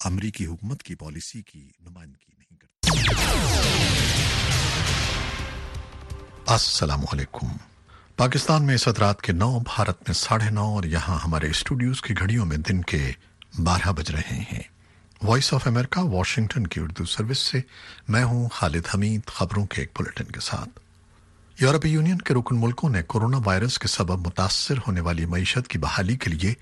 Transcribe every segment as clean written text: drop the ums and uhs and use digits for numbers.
अमरीकी हुकूमत की पॉलिसी की नुमाइंदगी नहीं करता। अस्सलाम वालेकुम। पाकिस्तान में इस वक्त रात के 9, भारत में 9:30 और यहाँ हमारे स्टूडियोज की घड़ियों में दिन के 12 बज रहे हैं। वॉइस ऑफ अमेरिका वाशिंगटन की उर्दू सर्विस से मैं हूँ खालिद हमीद, खबरों के एक बुलेटिन के साथ। यूरोपीय यूनियन के रुकन मुल्कों ने कोरोना वायरस के सबब मुतासर होने वाली मईशत की बहाली के लिए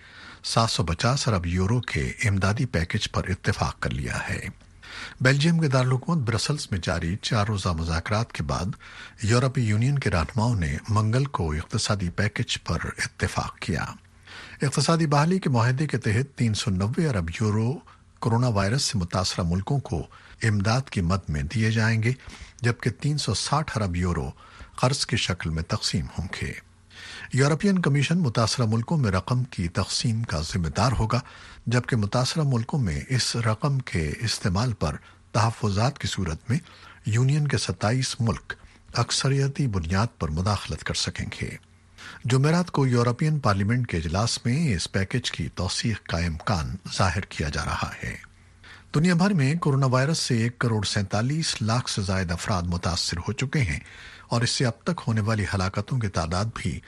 750 अरब यूरो के इमदादी पैकेज पर इत्तेफाक कर लिया है। बेल्जियम के दारुल-हुकूमत ब्रसल्स में जारी 4 रोज़ा मुज़ाकरात के बाद यूरोपीय यूनियन के रहनुमाओं ने मंगल को इक़्तिसादी पैकेज पर इत्तेफाक किया। इक़्तिसादी बहाली के मुआहदे के तहत 390 अरब यूरो कोरोना वायरस से मुतासरा मुल्कों को इमदाद की मद में दिए जाएंगे, जबकि 360 अरब यूरो कर्ज की शक्ल में तकसीम होंगे। यूरोपियन कमीशन मुतासरा मुल्कों में रकम की तकसीम का जिम्मेदार होगा, जबकि मुतासरा मुल्कों में इस रकम के इस्तेमाल पर तहफ़्फ़ुज़ात की सूरत में यूनियन के 27 मुल्क अक्सरियती बुनियाद पर मुदाखलत कर सकेंगे। जुमेरात को यूरोपियन पार्लियामेंट के इजलास में इस पैकेज की तौसीक़ का इम्कान जाहिर किया जा रहा है। दुनिया भर में कोरोना वायरस से 1,47,00,000 से ज्यादा अफराद मुतासर हो चुके हैं और इससे अब तक होने वाली हलाकतों की तादाद भी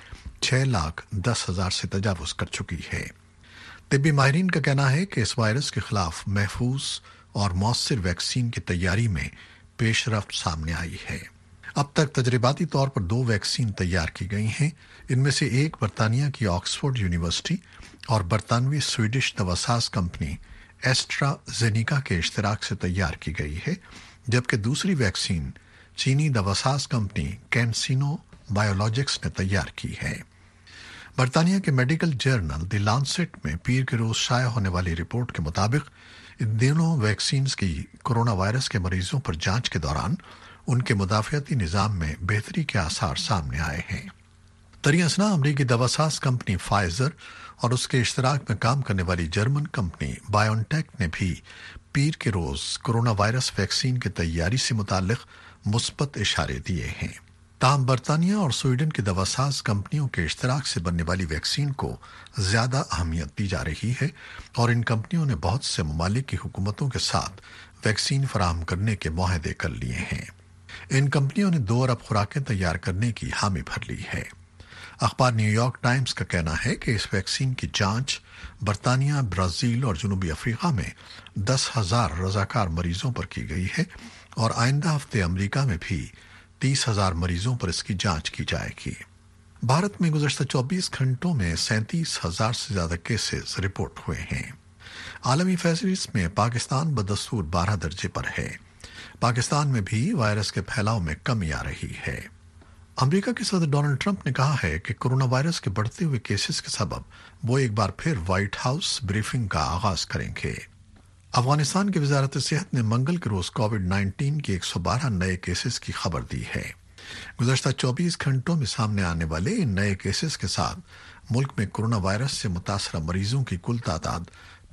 6,10,000 से तजावुज़ कर चुकी है। तिब्बी माहिरीन का कहना है कि इस वायरस के खिलाफ महफूज और मौसर वैक्सीन की तैयारी में पेशरफ्त सामने आई है। अब तक तजरिबाती तौर पर 2 वैक्सीन तैयार की गई हैं। इनमें से एक बरतानिया की ऑक्सफोर्ड यूनिवर्सिटी और बरतानवी स्वीडिश दवासाज कंपनी एस्ट्राजेनिका के इश्तराक से तैयार की गई है, जबकि दूसरी वैक्सीन चीनी दवासाज कंपनी कैंसिनो बायोलॉजिक्स ने तैयार की है। बरतानिया के मेडिकल जर्नल द लांसेट में पीर के रोज शाया होने वाली रिपोर्ट के मुताबिक इन दोनों वैक्सीन की कोरोना वायरस के मरीजों पर जांच के दौरान उनके मुदाफ़ियाती निज़ाम में बेहतरी के आसार सामने आए हैं। तरियासना अमरीकी दवासाज कंपनी फाइजर और उसके इश्तराक में काम करने वाली जर्मन कंपनी बायोनटेक ने भी पीर के रोज कोरोना वायरस वैक्सीन की तैयारी से मुताल्लिक मुस्बत इशारे दिए हैं। ताहम बरतानिया और स्वीडन की दवासाज कंपनियों के इश्तराक से बनने वाली वैक्सीन को ज्यादा अहमियत दी जा रही है और इन कंपनियों ने बहुत से ममालिक की हुकूमतों के साथ वैक्सीन फराहम करने के मुआहदे कर लिए हैं। इन कंपनियों ने 2 अरब खुराकें तैयार करने की हामी भर ली है। अखबार न्यूयॉर्क टाइम्स का कहना है कि इस वैक्सीन की जांच बरतानिया, ब्राजील और जनूबी अफ्रीका में 10,000 रजाकार मरीजों पर की गई है और आइंदा हफ्ते अमेरिका में भी 30,000 मरीजों पर इसकी जांच की जाएगी। भारत में गुज़श्ता 24 घंटों में 37,000 से ज्यादा केसेस रिपोर्ट हुए हैं। आलमी फहरिस्त में पाकिस्तान बदस्तूर 12 दर्जे पर है। पाकिस्तान में भी वायरस के फैलाव में कमी आ रही है। अमेरिका के सदर डोनाल्ड ट्रंप ने कहा है कि कोरोना वायरस के बढ़ते हुए केसेस के सबब वो एक बार फिर व्हाइट हाउस ब्रीफिंग का आगाज करेंगे। अफगानिस्तान की वजारत सेहत ने मंगल के रोज कोविड-19 के 112 नए केसेस की खबर दी है। गुज़श्ता 24 घंटों में सामने आने वाले इन नए केसेस के साथ मुल्क में कोरोना वायरस से मुतासरा मरीजों की कुल तादाद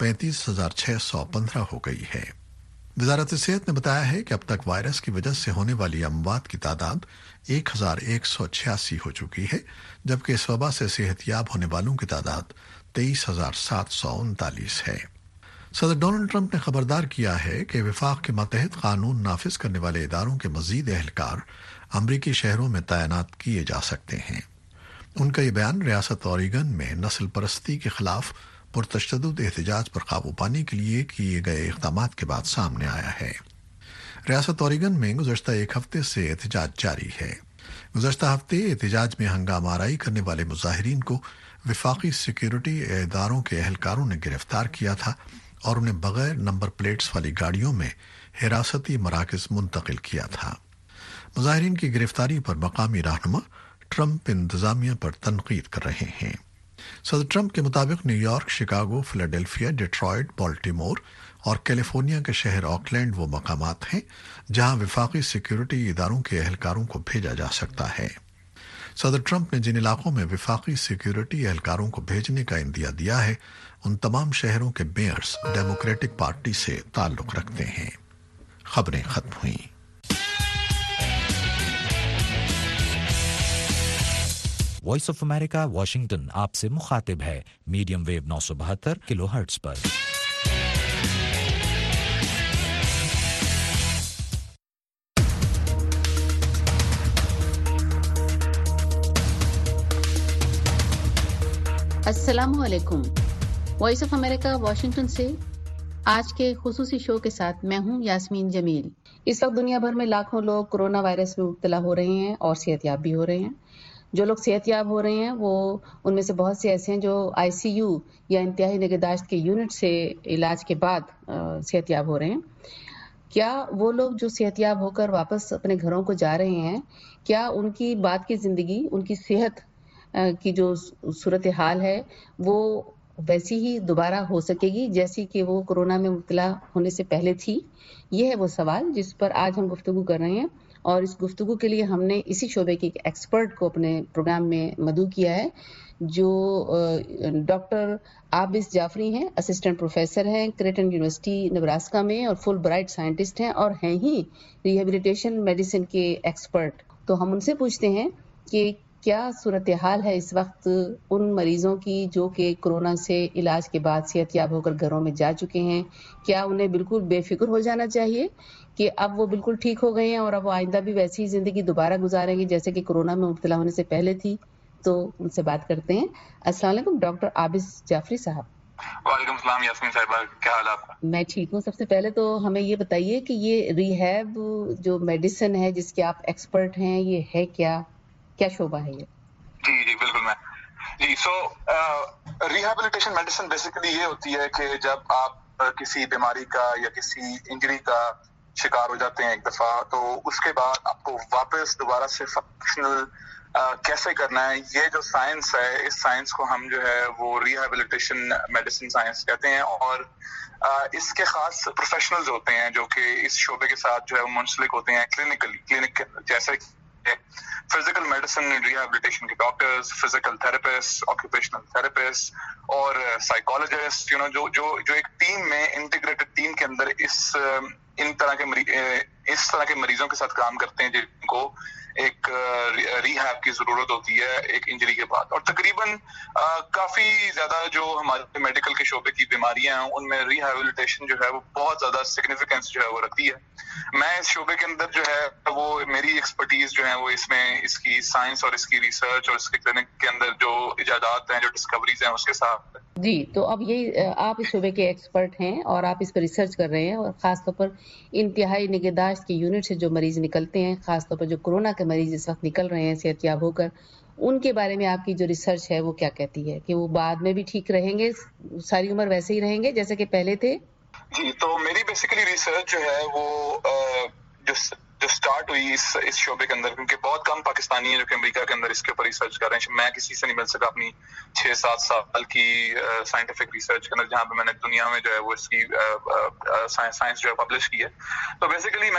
35,615 हो गई है। वजारत सेहत ने बताया है कि अब तक वायरस की वजह से होने वाली अमवात की तादाद 1,186 हो चुकी है, जबकि इस वबा से सेहतयाब होने वालों की तादाद 23,739 है। सदर डोनाल्ड ट्रंप ने खबरदार किया है कि विफाक के मातहत कानून नाफिज करने वाले इदारों के मजीद एहलकार अमरीकी शहरों में तैनात किए जा सकते हैं। उनका यह बयान रियासत ओरेगन में नस्ल परस्ती के खिलाफ पुरतशद्दुद एहतजाज पर काबू पाने के लिए किए गए इक़दामात के बाद सामने आया है। रियासत ओरेगन में गुज़श्ता एक हफ्ते से एहतजाज जारी है। गुज़श्ता हफ्ते एहतजाज में हंगामा आराई करने वाले मुजाहिरीन को विफाकी सिक्योरिटी इदारों के एहलकारों ने गिरफ्तार किया था और उन्हें बगैर नंबर प्लेट्स वाली गाड़ियों में हिरासती मराकज़ मुंतकिल किया था। मुजाहिरीन की गिरफ्तारी पर मकामी रहनुमा ट्रंप इंतजामिया पर तनकीद कर रहे हैं। सदर ट्रंप के मुताबिक New York, Chicago, Philadelphia, Detroit, Baltimore और कैलिफोर्निया के शहर ऑकलैंड वो मकामात हैं जहां विफाकी सिक्योरिटी इदारों के एहलकारों को भेजा जा सकता है। सदर ट्रंप ने जिन इलाकों में विफाकी सिक्योरिटी एहलकारों को भेजने का इंदिया दिया है, उन तमाम शहरों के मेयर्स डेमोक्रेटिक पार्टी से ताल्लुक रखते हैं। खबरें खत्म हुई। वॉइस ऑफ अमेरिका वाशिंगटन आपसे मुखातिब है मीडियम वेव 972 किलोहर्ट्ज पर। अस्सलामु अलैकुम। वॉइस ऑफ अमेरिका वाशिंगटन से आज के खुसूसी शो के साथ मैं हूं यास्मीन जमील। इस वक्त दुनिया भर में लाखों लोग कोरोना वायरस में मुब्तला हो रहे हैं और सेहतयाब भी हो रहे हैं। जो लोग सेहतयाब हो रहे हैं वो उनमें से बहुत से ऐसे हैं जो आईसीयू या इंतहाई निगहदाश्त के यूनिट से इलाज के बाद सेहतयाब हो रहे हैं। क्या वो लोग जो सेहतयाब होकर वापस अपने घरों को जा रहे हैं, क्या उनकी बाद की ज़िंदगी, उनकी सेहत की जो सूरत हाल है वो वैसी ही दोबारा हो सकेगी जैसी कि वो कोरोना में मुब्तला होने से पहले थी? ये है वो सवाल जिस पर आज हम गुफ्तगू कर रहे हैं और इस गुफ्तगू के लिए हमने इसी शोबे के एक एक्सपर्ट को अपने प्रोग्राम में मदऊ किया है जो डॉक्टर आबिस जाफरी हैं, असिस्टेंट प्रोफेसर हैं क्रेटन यूनिवर्सिटी नेब्रास्का में और फुल ब्राइट साइंटिस्ट हैं और हैं ही रिहेबिलिटेशन मेडिसिन के एक्सपर्ट। तो हम उनसे पूछते हैं कि क्या सूरत हाल है इस वक्त उन मरीजों की जो कि कोरोना से इलाज के बाद सेहतयाब होकर घरों में जा चुके हैं। क्या उन्हें बिल्कुल बेफिक्र हो जाना चाहिए कि अब वो बिल्कुल ठीक हो गए हैं और अब वो आइंदा भी वैसी ही जिंदगी दोबारा गुजारेंगे जैसे कि कोरोना में मुब्तला होने से पहले थी? तो उनसे बात करते हैं। अस्सलाम वालेकुम डॉक्टर आबिस जाफरी साहब। वालेकुम सलाम यास्मीन साहिबा, क्या हाल है आपका? मैं ठीक हूँ। सबसे पहले तो हमें ये बताइए कि ये रिहैब जो मेडिसिन है जिसके आप एक्सपर्ट हैं, ये है क्या शोबा है ये? जी बिल्कुल। मैं जी रिहैबिलिटेशन मेडिसिन बेसिकली ये होती है कि जब आप किसी बीमारी का या किसी इंजरी का शिकार हो जाते हैं एक दफा, तो उसके बाद आपको वापस दोबारा से फंक्शनल कैसे करना है, ये जो साइंस है, इस साइंस को हम जो है वो रिहैबिलिटेशन मेडिसिन साइंस कहते हैं। और इसके खास प्रोफेशनल्स होते हैं जो कि इस शोबे के साथ जो है वो मुंसलिक होते हैं क्लिनिक जैसे फिजिकल मेडिसिन रिहैबिलिटेशन के doctors, physical therapist, occupational therapist और साइकोलॉजिस्ट, जो एक टीम में इंटीग्रेटेड टीम के अंदर इस तरह के मरीजों के साथ काम करते हैं जिनको एक रिहैब की जरूरत होती है एक इंजरी के बाद। और तकरीबन काफी ज्यादा जो हमारे मेडिकल के शोबे की बीमारियां हैं उनमें रिहैबिलिटेशन जो है वो बहुत ज्यादा सिग्निफिकेंस जो है वो रखती है। मैं इस शोबे के अंदर जो है वो मेरी एक्सपर्टीज जो है वो इसमें इसकी साइंस और इसकी रिसर्च और इसके क्लिनिक के अंदर जो इजादात हैं, जो डिस्कवरीज हैं, उसके साथ। जी, तो अब यही आप इस शोबे के एक्सपर्ट हैं और आप इस पर रिसर्च कर रहे हैं और खासतौर पर इंतहाई निगहदाश्त के यूनिट से जो मरीज निकलते हैं, खासतौर पर जो कोरोना के मरीज इस वक्त निकल रहे हैं सेहतयाब होकर, उनके बारे में आपकी जो रिसर्च है वो क्या कहती है कि वो बाद में भी ठीक रहेंगे, सारी उम्र वैसे ही रहेंगे जैसे कि पहले थे? जी, तो मेरी बेसिकली रिसर्च जो है वो जो स्टार्ट हुई इस शोबे के अंदर, क्योंकि बहुत कम पाकिस्तानी है जो कि अमेरिका के अंदर इसके ऊपर रिसर्च कर रहे हैं। मैं किसी से नहीं मिल सका अपनी 6-7 साल की साइंटिफिक रिसर्च के अंदर, जहाँ पे मैंने दुनिया में जो है वो इसकी साइंस जो है पब्लिश की है। तो बेसिकली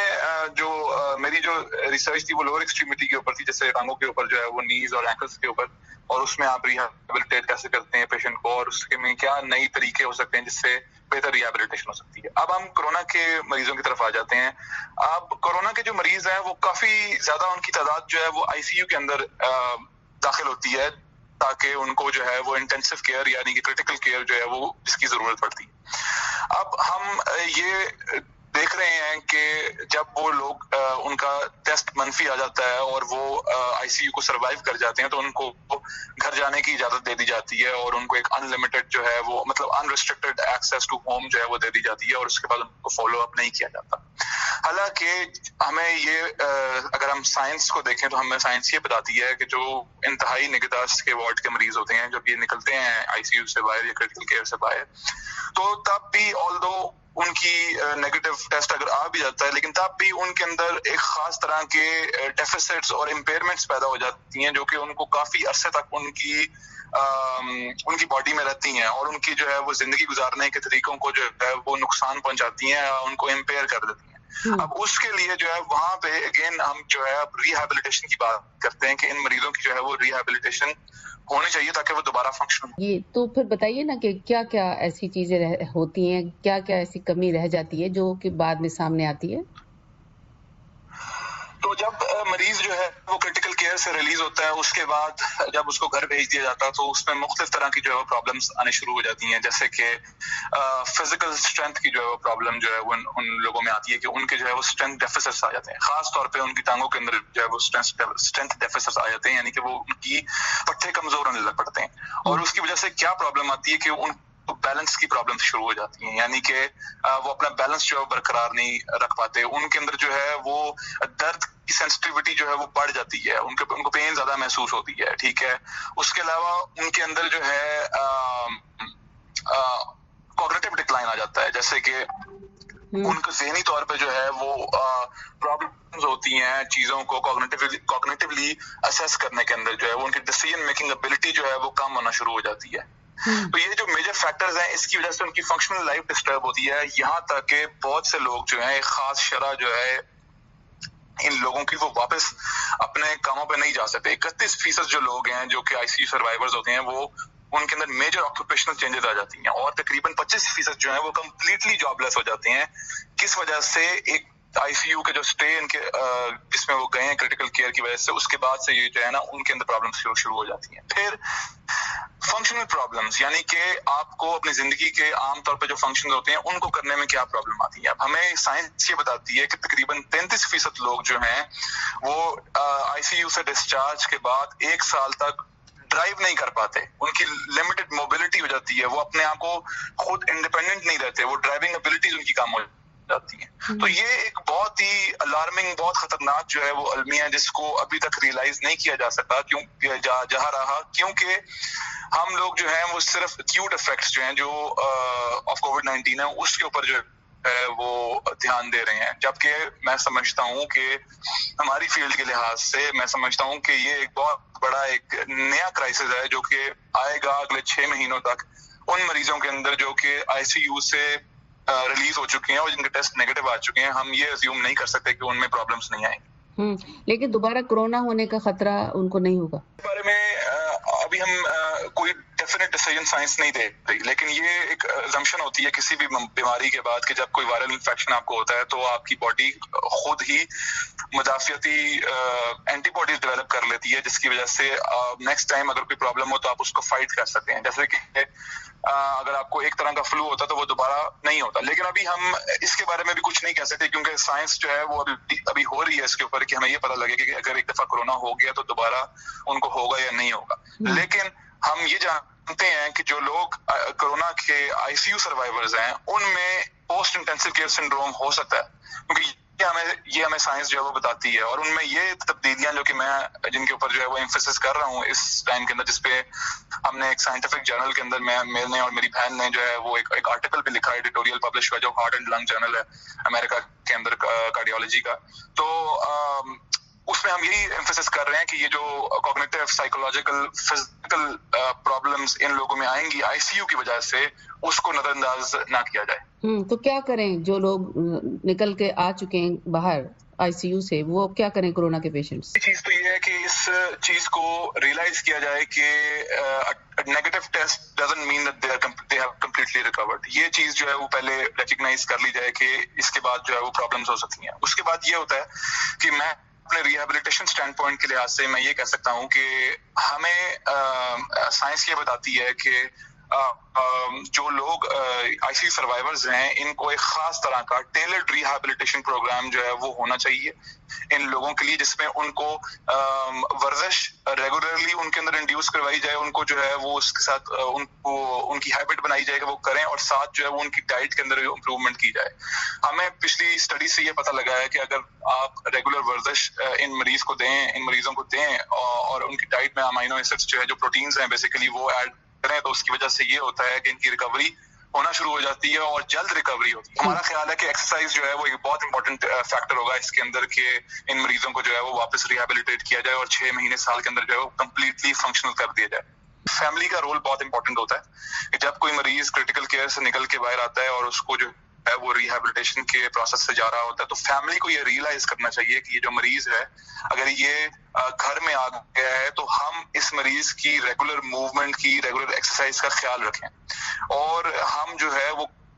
मेरी जो रिसर्च थी वो लोअर एक्सट्रीमिटी के ऊपर थी, जैसे टांगों के ऊपर जो है वो नीज और एंकल्स के ऊपर, और उसमें आप रिहैबिलिटेट कैसे करते हैं पेशेंट को और उसके में क्या नई तरीके हो सकते हैं जिससे बेहतर रिहैबिलिटेशन हो सकती है। अब हम कोरोना के मरीजों की तरफ आ जाते हैं। अब कोरोना के जो मरीज हैं वो काफी ज्यादा, उनकी तादाद जो है वो आईसीयू के अंदर दाखिल होती है ताकि उनको जो है वो इंटेंसिव केयर यानी कि क्रिटिकल केयर जो है वो जिसकी जरूरत पड़ती है। अब हम ये देख रहे हैं कि जब वो लोग उनका टेस्ट मनफी आ जाता है और वो आईसीयू को सरवाइव कर जाते हैं तो उनको घर जाने की इजाजत दे दी जाती है और उनको एक अनलिमिटेड जो है वो मतलब अनरिस्ट्रिक्टेड एक्सेस टू होम जो है वो दे दी जाती है और उसके बाद उनको फॉलो अप नहीं किया जाता। हालांकि हमें ये अगर हम साइंस को देखें तो हमें साइंस ये बताती है कि जो इंतहाई निगहदाश्त के वार्ड के मरीज होते हैं जब ये निकलते हैं आईसीयू से बाहर या क्रिटिकल केयर से बाहर, तो तब भी ऑल्दो उनकी नेगेटिव टेस्ट अगर आ भी जाता है लेकिन तब भी उनके अंदर एक खास तरह के डेफिसिट्स और इम्पेयरमेंट्स पैदा हो जाती हैं जो कि उनको काफी अरसे तक उनकी बॉडी में रहती हैं और उनकी जो है वो जिंदगी गुजारने के तरीकों को जो है वो नुकसान पहुंचाती हैं, उनको इम्पेयर कर देती हैं। अब उसके लिए जो है वहां पे अगेन हम जो है रिहैबिलिटेशन की बात करते हैं कि इन मरीजों की जो है वो रिहैबिलिटेशन होनी चाहिए ताकि वो दोबारा फंक्शन हो। ये तो फिर बताइए ना कि क्या क्या ऐसी चीजें होती हैं, क्या क्या ऐसी कमी रह जाती है जो कि बाद में सामने आती है? تو جب مریض جو ہے وہ کرٹیکل کیئر سے ریلیز ہوتا ہے، اس کے بعد جب اس کو گھر بھیج دیا جاتا ہے تو اس میں مختلف طرح کی جو ہے وہ پرابلمس آنے شروع ہو جاتی ہیں، جیسے کہ فزیکل اسٹرینتھ کی جو ہے وہ پرابلم جو ہے وہ ان لوگوں میں آتی ہے کہ ان کے جو ہے وہ اسٹرینتھ ڈیفیسٹس آ جاتے ہیں، خاص طور پہ ان کی ٹانگوں کے اندر جو ہے وہ اسٹرینتھ ڈیفیسٹس آ جاتے ہیں، یعنی کہ وہ ان کی پٹھے کمزور ہونے لگ پڑتے ہیں، اور اس کی وجہ سے کیا پرابلم آتی ہے کہ ان بیلنس کی پرابلم شروع ہو جاتی ہیں، یعنی کہ وہ اپنا بیلنس جو ہے برقرار نہیں رکھ پاتے، ان کے اندر جو ہے وہ درد کی سینسٹیوٹی جو ہے وہ بڑھ جاتی ہے، ان کو پین زیادہ محسوس ہوتی ہے، ٹھیک ہے. اس کے علاوہ ان کے اندر جو ہے کوگنیٹو ڈکلائن آ جاتا ہے، جیسے کہ ان کو ذہنی طور پہ جو ہے وہ پرابلمز ہوتی ہیں چیزوں کو کوگنیٹیولی اسیس کرنے کے اندر، جو ہے وہ ان کی ڈیسیژن میکنگ ابیلٹی جو ہے وہ کم ہونا شروع ہو جاتی ہے. تو یہ جو میجر فیکٹرز ہیں، اس کی وجہ سے ان کی فنکشنل لائف ڈسٹرب ہوتی ہے، یہاں تک کہ بہت سے لوگ جو ہیں ایک خاص شرح جو ہے ان لوگوں کی وہ واپس اپنے کاموں پہ نہیں جا سکتے. 31% جو لوگ ہیں جو کہ ICU سروائیورز ہوتے ہیں، وہ ان کے اندر میجر آکوپیشنل چینجز آ جاتی ہیں، اور تقریباً 25% جو ہیں وہ کمپلیٹلی جاب لیس ہو جاتے ہیں. کس وجہ سے؟ ایک ICU کے جو اسٹے ان کے جس میں وہ گئے ہیں کرٹیکل کیئر کی وجہ سے، اس کے بعد سے یہ جو ہے نا ان کے اندر پرابلمس شروع ہو جاتی ہیں. پھر فنکشنل پرابلمس، یعنی کہ آپ کو اپنی زندگی کے عام طور پہ جو فنکشن ہوتے ہیں ان کو کرنے میں کیا پرابلم آتی ہے. اب ہمیں سائنس یہ بتاتی ہے کہ تقریباً 33% لوگ جو ہیں وہ ICU سے ڈسچارج کے بعد 1 سال تک ڈرائیو نہیں کر پاتے، ان کی لمیٹڈ موبلٹی ہو جاتی ہے، وہ اپنے آپ کو خود انڈیپینڈنٹ نہیں رہتے، وہ ڈرائیونگ ابیلٹیز ان کی کم ہو جاتی ہیں. تو یہ ایک بہت ہی الارمنگ، بہت خطرناک جو ہے وہ المیہ ہے، جس کو ابھی تک ریئلائز نہیں کیا جا سکا جہاں رہا، کیونکہ ہم لوگ جو ہیں وہ صرف ایکیوٹ افیکٹس جو ہیں جو آف کووڈ-19 ہے اس کے اوپر جو ہے وہ دھیان دے رہے ہیں، جبکہ میں سمجھتا ہوں کہ ہماری فیلڈ کے لحاظ سے میں سمجھتا ہوں کہ یہ ایک بہت بڑا ایک نیا کرائسس ہے جو کہ آئے گا اگلے 6 مہینوں تک ان مریضوں کے اندر جو کہ ICU سے ریلیز ہو چکے ہیں اور جن کے ٹیسٹ نیگیٹو آ چکے ہیں. ہم یہ ازیوم نہیں کر سکتے کہ ان میں پرابلمس نہیں آئیں گی. لیکن دوبارہ کورونا ہونے کا خطرہ ان کو نہیں ہوگا؟ اس بارے میں ابھی ہم کوئی ڈیفینیٹ ڈیسیژن سائنس نہیں دے رہی، لیکن یہ ایک assumption ہوتی ہے کسی بھی بیماری کے بعد کہ جب کوئی وائرل انفیکشن آپ کو ہوتا ہے تو آپ کی باڈی خود ہی مدافعتی اینٹی باڈیز ڈیولپ کر لیتی ہے، جس کی وجہ سے نیکسٹ ٹائم اگر کوئی پرابلم ہو تو آپ اس کو فائٹ کر سکتے ہیں. جیسے کہ اگر آپ کو ایک طرح کا فلو ہوتا تو وہ دوبارہ نہیں ہوتا. لیکن ابھی ہم اس کے بارے میں بھی کچھ نہیں کہہ سکتے، کیونکہ سائنس جو ہے وہ ابھی ہو رہی ہے اس کے اوپر کہ ہمیں یہ پتہ لگے کہ اگر ایک دفعہ کورونا ہو گیا تو دوبارہ ان کو ہوگا یا نہیں ہوگا. لیکن ہم یہ جانتے ہیں کہ جو لوگ کورونا کے ICU سروائیورز ہیں ان میں پوسٹ انٹینسو کیئر سنڈروم ہو سکتا ہے، کیونکہ یہ ہمیں سائنس جو ہے وہ بتاتی ہے. اور ان میں یہ تبدیلیاں جو کہ میں جن کے اوپر جو ہے وہ ایمفیسس کر رہا ہوں اس ٹائم کے اندر، جس پہ ہم نے ایک سائنٹیفک جرنل کے اندر میں نے اور میری بہن نے جو ہے وہ ایک آرٹیکل بھی لکھا ہے، ایڈیٹوریل پبلش ہوا، جو ہارٹ اینڈ لنگ جرنل ہے امریکہ کے اندر کارڈیولوجی کا. تو اس میں ہم یہی ایمفیسس کر رہے ہیں کہ یہ جو کوگنیٹو، سائیکولوجیکل، فزیکل پرابلمس ان لوگوں میں آئیں گی ICU کی وجہ سے، اس کو نظر انداز نہ کیا جائے. تو کیا کریں جو لوگ نکل کے آ چکے ہیں باہر ICU سے، وہ کیا کریں کورونا کے پیشنٹس؟ چیز تو یہ ہے کہ اس چیز کو ریئلائز کیا جائے کہ negative test doesn't mean that they have completely recovered. یہ چیز جو ہے وہ پہلے ریکگنائز کر لی جائے کہ اس کے بعد جو ہے وہ پرابلمس ہو سکتی ہیں. اس کے بعد یہ ہوتا ہے کہ میں اپنے ریہیبلیٹیشن اسٹینڈ پوائنٹ کے لحاظ سے میں یہ کہہ سکتا ہوں کہ ہمیں سائنس یہ بتاتی ہے کہ جو لوگ ICU سروائیورز ہیں ان کو ایک خاص طرح کا ٹیلرڈ ریہیبلیٹیشن پروگرام جو ہے وہ ہونا چاہیے ان لوگوں کے لیے، جس میں ان کو ورزش ریگولرلی ان کے اندر انڈیوس کروائی جائے، ان کو جو ہے وہ اس کے ساتھ ان کی ہیبٹ بنائی جائے کہ وہ کریں، اور ساتھ جو ہے وہ ان کی ڈائٹ کے اندر امپروومنٹ کی جائے. ہمیں پچھلی اسٹڈی سے یہ پتہ لگا ہے کہ اگر آپ ریگولر ورزش ان مریضوں کو دیں اور ان کی ڈائٹ میں امائنو ایسڈز جو ہے جو پروٹینز ہیں بیسیکلی وہ ایڈ کریں، تو اس کی وجہ سے یہ ہوتا ہے کہ ان کی ریکوری ہونا شروع ہو جاتی ہے اور جلد ریکوری ہوتی ہے. ہمارا خیال ہے کہ ایکسرسائز جو ہے وہ ایک بہت امپورٹنٹ فیکٹر ہوگا اس کے اندر کہ ان مریضوں کو جو ہے وہ واپس ریہیبلیٹیٹ کیا جائے اور 6 مہینے سال کے اندر جو ہے وہ کمپلیٹلی فنکشنل کر دیا جائے. فیملی کا رول بہت امپورٹنٹ ہوتا ہے کہ جب کوئی مریض کرٹیکل کیئر سے نکل کے باہر آتا ہے اور اس کو جو ہے وہ ریہیبلیٹیشن کے پروسیس سے جا رہا ہوتا ہے، تو فیملی کو یہ ریئلائز کرنا چاہیے کہ یہ جو مریض ہے اگر یہ گھر میں آ گیا ہے تو ہم اس مریض کی ریگولر موومنٹ کی، ریگولر ایکسرسائز کا خیال رکھیں، اور ہم جو ہے وہ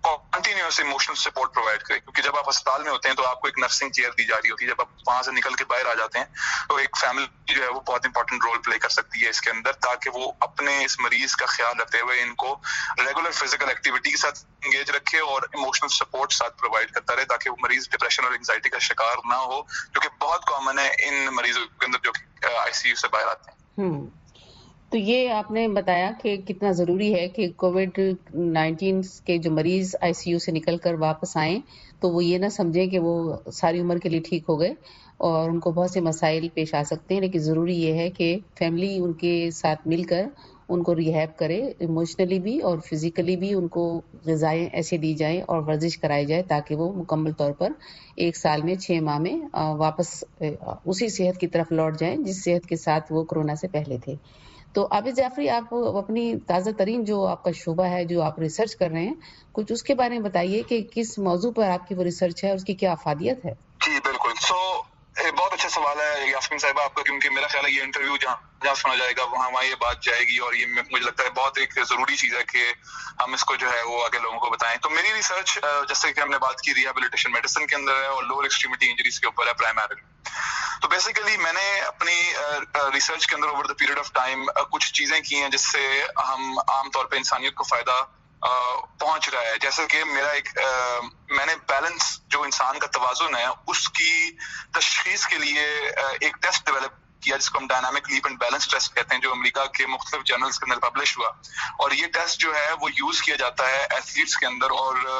कंटिन्यूअस इमोशनल सपोर्ट प्रोवाइड करें, क्योंकि जब आप अस्पताल में होते हैं तो आपको एक नर्सिंग केयर दी जा रही होती है। जब आप वहां से निकल के बाहर आ जाते हैं तो एक फैमिली जो है वो बहुत इंपॉर्टेंट रोल प्ले कर सकती है इसके अंदर, ताकि वो अपने इस मरीज का ख्याल रखते हुए इनको रेगुलर फिजिकल एक्टिविटी के साथ एंगेज रखे और इमोशनल सपोर्ट साथ प्रोवाइड करता रहे, ताकि वो मरीज डिप्रेशन और एंग्जाइटी का शिकार ना हो, जो कि बहुत कॉमन है इन मरीजों के अंदर जो कि आईसीयू से बाहर आते हैं। तो ये आपने बताया कि कितना ज़रूरी है कि कोविड-19 के जो मरीज आईसीयू से निकलकर वापस आएं तो वो ये ना समझें कि वो सारी उम्र के लिए ठीक हो गए और उनको बहुत से मसाइल पेश आ सकते हैं, लेकिन ज़रूरी ये है कि फैमिली उनके साथ मिलकर उनको रिहैब करे, इमोशनली भी और फिजिकली भी उनको ग़िज़ाएँ ऐसे दी जाएं और वर्जिश कराई जाए ताकि वो मुकम्मल तौर पर 1 साल में 6 माह में वापस उसी सेहत की तरफ लौट जाएं जिस सेहत के साथ वो कोरोना से पहले थे। तो आबिद जाफरी, आप अपनी ताज़ा तरीन जो आपका शोबा है, जो आप रिसर्च कर रहे हैं, कुछ उसके बारे में बताइए कि किस मौजू पर आपकी वो रिसर्च है, उसकी क्या अफादियत है? जी बिल्कुल। बहुत अच्छा सवाल है यास्मीन साहिबा आपका, क्योंकि मेरा ख्याल है ये इंटरव्यू जहाँ सुना जाएगा वहाँ ये बात जाएगी, और ये मुझे लगता है बहुत एक जरूरी चीज है कि हम इसको जो है वो आगे लोगों को बताएं। तो मेरी रिसर्च जैसे कि हमने बात की रिहेबिलिटेशन मेडिसिन के अंदर है और लोअर एक्सट्रीमिटी इंजरीज के ऊपर है प्राइमरी। तो बेसिकली मैंने अपनी रिसर्च के अंदर over the period of time कुछ चीजें की हैं जिससे हम आमतौर पे इंसानियत को फायदा पहुंच रहा है। जैसे कि मैंने बैलेंस जो इंसान का तवाजुन है उसकी तशखीस के लिए एक टेस्ट डेवलप किया जिसको हम dynamic leap and balance test कहते हैं, जो अमेरिका के मुख्तलिफ जर्नल्स के अंदर पब्लिश हुआ। और ये टेस्ट जो है वो यूज किया जाता है एथलीट्स के अंदर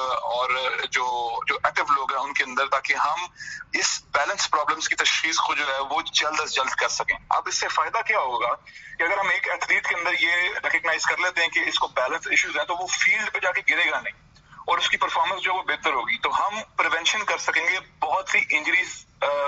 और जो एक्टिव लोग हैं उनके अंदर, ताकि हम इस बैलेंस प्रॉब्लम्स की तशखीस को जो है वो जल्द अज जल्द कर सकें। अब इससे फायदा क्या होगा कि अगर हम एक एथलीट के अंदर ये रिकग्नाइज कर लेते हैं कि इसको बैलेंस इश्यूज हैं, तो वो फील्ड पे जाके गिरेगा नहीं और उसकी परफॉर्मेंस जो वो बेहतर होगी। तो हम प्रिवेंशन कर सकेंगे बहुत सी इंजरीज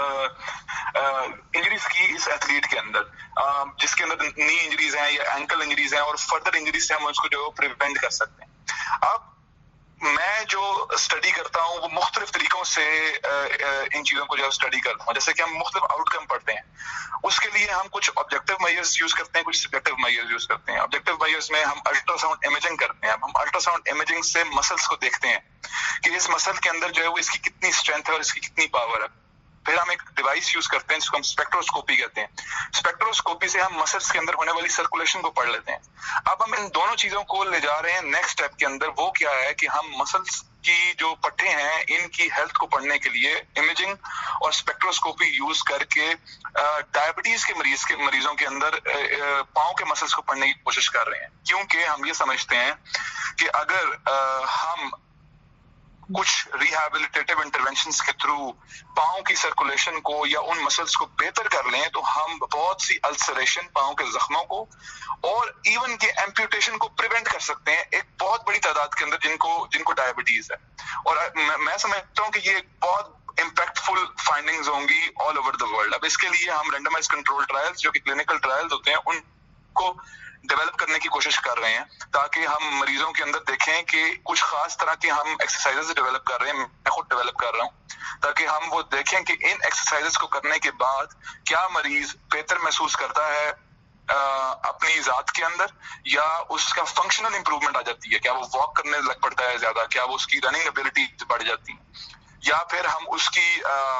की इस एथलीट के अंदर, जिसके अंदर नी इंजरीज हैं या एंकल इंजरीज हैं, और फर्दर इंजरीज से हम उसको जो प्रिवेंट कर सकते हैं। अब मैं जो स्टडी करता हूँ वो मुख्तलिफ तरीकों से इन चीजों को जो स्टडी करता हूँ। जैसे कि हम मुख्तलिफ आउटकम पढ़ते हैं, उसके लिए हम कुछ ऑब्जेक्टिव मेजर्स यूज करते हैं, कुछ सब्जेक्टिव मेजर्स यूज करते हैं। ऑब्जेक्टिव मेजर्स में हम अल्ट्रासाउंड इमेजिंग करते हैं। अब हम अल्ट्रासाउंड इमेजिंग से मसल्स को देखते हैं कि इस मसल के अंदर जो है वो इसकी कितनी स्ट्रेंथ है और इसकी कितनी पावर है। फिर हम एक डिवाइस यूज करते हैं जिसको हम स्पेक्ट्रोस्कोपी कहते हैं। स्पेक्ट्रोस्कोपी से हम मसल्स के अंदर होने वाली सर्कुलेशन को पढ़ लेते हैं। अब हम इन दोनों चीजों को ले जा रहे हैं नेक्स्ट स्टेप के अंदर। वो क्या है कि हम मसल्स की जो पट्टे हैं इनकी हेल्थ को पढ़ने के लिए इमेजिंग और स्पेक्ट्रोस्कोपी यूज करके डायबिटीज के मरीजों के अंदर पांव के मसल्स को पढ़ने की कोशिश कर रहे हैं, क्योंकि हम ये समझते हैं कि अगर हम कुछ रिहैबिलिटेटिव इंटरवेंशंस के थ्रू पांव की सर्कुलेशन को या उन मसल्स को बेहतर कर लें तो हम बहुत सी अल्सरेशन, पांव के जख्मों को और इवन के एम्प्यूटेशन को प्रिवेंट कर सकते हैं एक बहुत बड़ी तादाद के अंदर जिनको डायबिटीज है। और मैं समझता हूँ कि ये बहुत इम्पैक्टफुल फाइंडिंग्स होंगी ऑल ओवर द वर्ल्ड। अब इसके लिए हम रैंडमाइज्ड कंट्रोल ट्रायल्स, जो कि क्लिनिकल ट्रायल्स होते हैं, उनको डेवलप करने की कोशिश कर रहे हैं, ताकि हम मरीजों के अंदर देखें कि कुछ खास तरह की हम एक्सरसाइजेस डेवलप कर रहे हैं, मैं खुद डेवलप कर रहा हूं, ताकि हम वो देखें कि इन एक्सरसाइजेस को करने के बाद क्या मरीज बेहतर महसूस करता है अपनी जात के अंदर, या उसका फंक्शनल इंप्रूवमेंट आ जाती है, क्या वो वॉक करने लग पड़ता है ज्यादा, क्या वो उसकी रनिंग एबिलिटी बढ़ जाती है, या फिर हम उसकी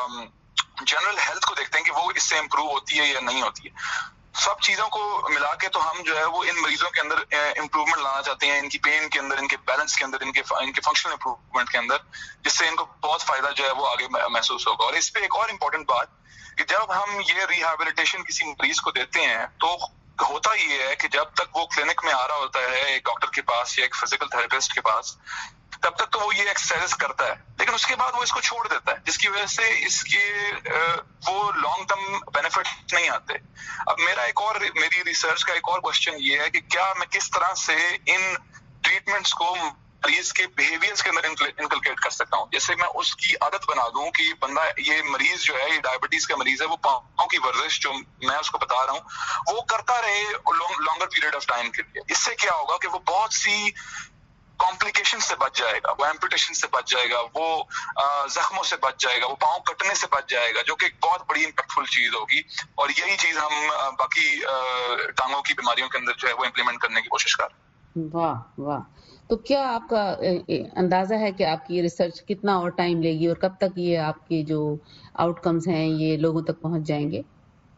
जनरल हेल्थ को देखते हैं कि वो इससे इंप्रूव होती है या नहीं होती है। सब चीजों को मिला के तो हम जो है वो इन मरीजों के अंदर इंप्रूवमेंट लाना चाहते हैं, इनकी पेन के अंदर, इनके बैलेंस के अंदर, इनके फंक्शनल इंप्रूवमेंट के अंदर, जिससे इनको बहुत फायदा जो है वो आगे महसूस होगा। और इस पे एक और इम्पोर्टेंट बात कि जब हम ये रिहैबिलिटेशन किसी मरीज को देते हैं तो होता ये है कि जब तक वो क्लिनिक में आ रहा होता है एक डॉक्टर के पास या एक फिजिकल थेरेपिस्ट के पास, तब तक तो वो ये एक्सरसाइज करता है, लेकिन उसके बाद वो इसको छोड़ देता है, जिसकी वजह से इसके वो लॉन्ग टर्म बेनिफिट नहीं आते। अब मेरी रिसर्च का एक और क्वेश्चन ये है कि क्या मैं किस तरह से इन ट्रीटमेंट्स को मरीज के बिहेवियर्स के अंदर इनकलकेट कर सकता हूँ। जैसे मैं उसकी आदत बना दूं कि बंदा, ये मरीज जो है, ये डायबिटीज का मरीज है, वो पांव की वर्जिश जो मैं उसको बता रहा हूँ वो करता रहे लॉन्गर पीरियड ऑफ टाइम के लिए। इससे क्या होगा कि वो बहुत सी कॉम्प्लिकेशन से बच जाएगा, वो एम्पुटेशन से बच जाएगा, वो जख्मों से बच जाएगा, वो पांव कटने से बच जाएगा, जो कि एक बहुत बड़ी इम्पैक्टफुल चीज होगी। और यही चीज हम बाकी टांगों की बीमारियों के अंदर जो है वो इम्प्लीमेंट करने की कोशिश कर रहे हैं। वाह वाह, تو کیا آپ کا اندازہ ہے کہ آپ کی یہ ریسرچ کتنا اور ٹائم لے گی اور کب تک یہ آپ کے جو آؤٹ کمز ہیں یہ لوگوں تک پہنچ جائیں گے؟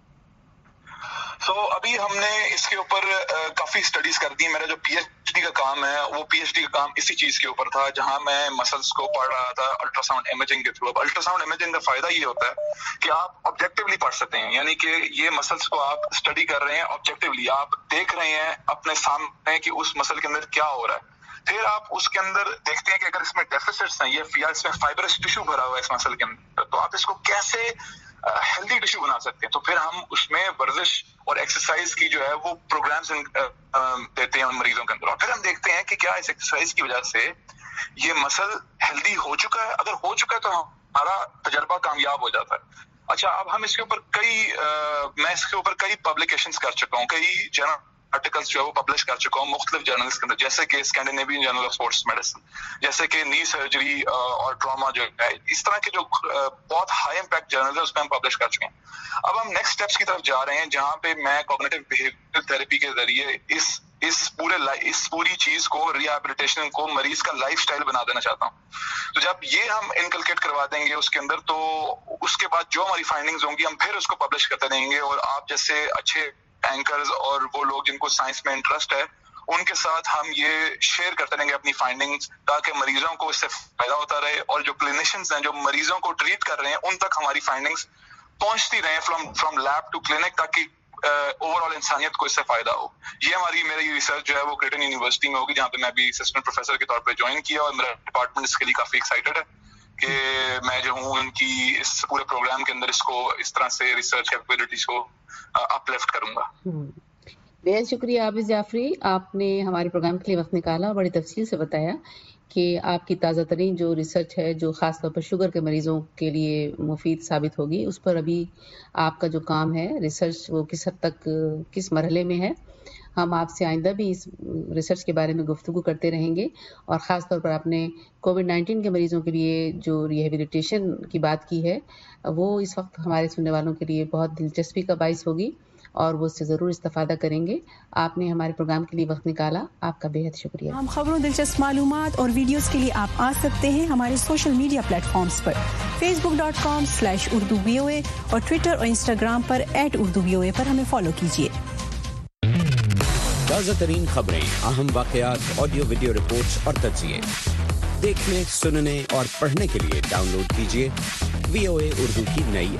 تو ابھی ہم نے اس کے اوپر کافی اسٹڈیز کر دی. میرا جو پی ایچ ڈی کا کام ہے وہ پی ایچ ڈی کا کام اسی چیز کے اوپر تھا جہاں میں مسلس کو پڑھ رہا تھا الٹرا ساؤنڈ امیجنگ کے تھرو. اب الٹرا ساؤنڈ امیجنگ کا فائدہ یہ ہوتا ہے کہ آپ آبجیکٹیولی پڑھ سکتے ہیں, یعنی کہ یہ مسلس کو آپ اسٹڈی کر رہے ہیں آبجیکٹیولی, آپ دیکھ رہے ہیں اپنے سامنے کہ اس مسل کے اندر کیا ہو رہا ہے. پھر آپ اس کے اندر دیکھتے ہیں کہ اگر اس میں ڈیفیسٹس ہیں یا اس میں فائبرس ٹیشو بھرا ہوا ہے اس مسل کے اندر, تو آپ اس کو کیسے ہیلدی ٹیشو بنا سکتے ہیں. تو پھر ہم اس میں ورزش اور ایکسرسائز کی جو ہے وہ پروگرامز دیتے ہیں ان مریضوں کے اندر, اور پھر ہم دیکھتے ہیں کہ کیا اس ایکسرسائز کی وجہ سے یہ مسل ہیلدی ہو چکا ہے. اگر ہو چکا ہے تو ہمارا تجربہ کامیاب ہو جاتا ہے. اچھا, اب ہم اس کے اوپر میں اس کے اوپر کئی پبلیکیشنز کر چکا ہوں, کئی جرنل آرٹیکلز جو ہے وہ پبلش کر چکا ہوں مختلف جرنلز کے اندر, جیسے کہ Scandinavian journal of sports medicine, جیسے کہ نی سرجری اور ٹراما جو ہے, اس طرح کے جو بہت ہائی امپیکٹ جرنلز ہیں اس میں ہم پبلش کر چکے ہیں. اب ہم نیکسٹ اسٹیپس کی طرف جا رہے ہیں جہاں پہ میں کوگنیٹو بیہیویئر تھراپی کے ذریعے اس پوری چیز کو ریہیبلیٹیشن کو مریض کا لائف سٹائل بنا دینا چاہتا ہوں. تو جب یہ ہم انکلکیٹ کروا دیں گے اس کے اندر, تو اس کے بعد جو ہماری فائنڈنگز ہوں گی ہم پھر اس کو پبلش کرتے رہیں گے, اور آپ جیسے اچھے اینکرز اور وہ لوگ جن کو سائنس میں انٹرسٹ ہے ان کے ساتھ ہم یہ شیئر کرتے رہیں گے اپنی فائنڈنگز, تاکہ مریضوں کو اس سے فائدہ ہوتا رہے, اور جو کلینیشنز ہیں جو مریضوں کو ٹریٹ کر رہے ہیں ان تک ہماری فائنڈنگز پہنچتی رہیں فرام لیب ٹو کلینک, تاکہ اوور آل انسانیت کو اس سے فائدہ ہو. یہ میری ریسرچ جو ہے وہ کرٹن یونیورسٹی میں ہوگی, جہاں پہ میں بھی اسسٹنٹ پروفیسر کے طور پہ جوائن کیا, اور میرا ڈپارٹمنٹ اس کے لیے کافی ایکسائٹیڈ ہے کہ میں جو ہوں ان کی اس پورے پروگرام کے اندر اس کو اس طرح سے ریسرچ کیپیبلٹیز کو اپ لیفٹ کروں گا. بہت شکریہ عابد جعفری, آپ نے ہمارے پروگرام کے لیے وقت نکالا اور بڑی تفصیل سے بتایا کہ آپ کی تازہ ترین جو ریسرچ ہے جو خاص طور پر شوگر کے مریضوں کے لیے مفید ثابت ہوگی, اس پر ابھی آپ کا جو کام ہے ریسرچ وہ کس حد تک کس مرحلے میں ہے. ہم آپ سے آئندہ بھی اس ریسرچ کے بارے میں گفتگو کرتے رہیں گے, اور خاص طور پر آپ نے کووڈ-19 کے مریضوں کے لیے جو ریہیبلیٹیشن کی بات کی ہے وہ اس وقت ہمارے سننے والوں کے لیے بہت دلچسپی کا باعث ہوگی, اور وہ اس سے ضرور استفادہ کریں گے. آپ نے ہمارے پروگرام کے لیے وقت نکالا, آپ کا بہت شکریہ. ہم خبروں, دلچسپ معلومات اور ویڈیوز کے لیے آپ آ سکتے ہیں ہمارے سوشل میڈیا پلیٹ فارمز پر, facebook.com/urduvoa اور ٹویٹر اور انسٹاگرام پر @urduvoa پر ہمیں فالو کیجیے. تازہ ترین خبریں, اہم واقعات, آڈیو ویڈیو رپورٹس اور تجزیے دیکھنے, سننے اور پڑھنے کے لیے ڈاؤن لوڈ کیجیے VOA اردو کی نئی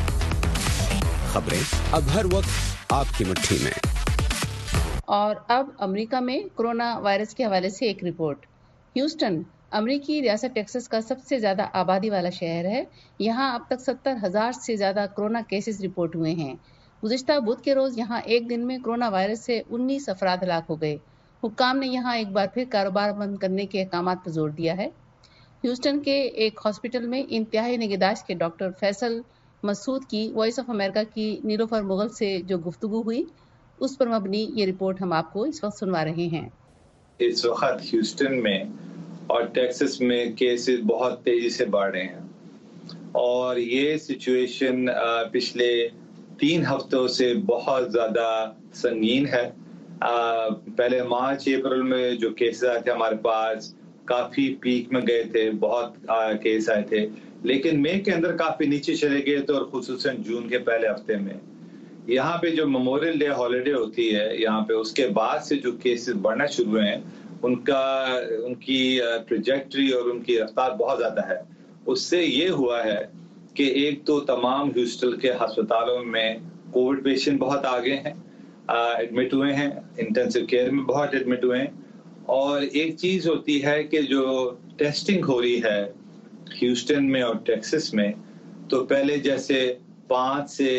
ایپ. خبریں اب ہر وقت آپ کی مٹھی میں. اور اب امریکہ میں کرونا وائرس کے حوالے سے ایک رپورٹ. ہیوسٹن امریکی ریاست ٹیکساس کا سب سے زیادہ آبادی والا شہر ہے. یہاں اب تک 70,000 سے زیادہ کرونا کیسز رپورٹ ہوئے ہیں. گزشتہ بدھ کے روز یہاں ایک دن میں کرونا وائرس سے 19 افراد ہلاک ہو گئے. حکام نے یہاں ایک بار پھر کاروبار بند کرنے کے احکامات پر زور دیا ہے. ہیوسٹن کے ایک ہاسپٹل میں انتہائی نگہداشت کے ڈاکٹر فیصل مسعود کی وائس آف امریکہ کی نیلوفر مغل سے جو گفتگو ہوئی اس پر مبنی یہ رپورٹ ہم آپ کو اس وقت سنوا رہے ہیں. اس وقت ہیوسٹن میں اور ٹیکساس میں کیسز بہت تیزی سے بڑھ رہے ہیں, اور یہ سچویشن پچھلے 3 ہفتوں سے بہت زیادہ سنگین ہے. پہلے مارچ اپریل میں جو کیسز آئے تھے ہمارے پاس کافی پیک میں گئے تھے, بہت کیس آئے تھے, لیکن مئی کے اندر کافی نیچے چلے گئے تھے, اور خصوصاً جون کے پہلے ہفتے میں. یہاں پہ جو میموریل ڈے ہالیڈے ہوتی ہے یہاں پہ, اس کے بعد سے جو کیسز بڑھنا شروع ہوئے ہیں ان کی ٹریجیکٹری اور ان کی رفتار بہت زیادہ ہے. اس سے یہ ہوا ہے کہ ایک تو تمام ہیوسٹن کے ہسپتالوں میں کووڈ پیشنٹ بہت آگے ہیں, ایڈمٹ ہوئے ہیں, انٹینسو کیئر میں بہت ایڈمٹ ہوئے ہیں. اور ایک چیز ہوتی ہے کہ جو ٹیسٹنگ ہو رہی ہے ہیوسٹن میں اور ٹیکساس میں, تو پہلے جیسے 5 سے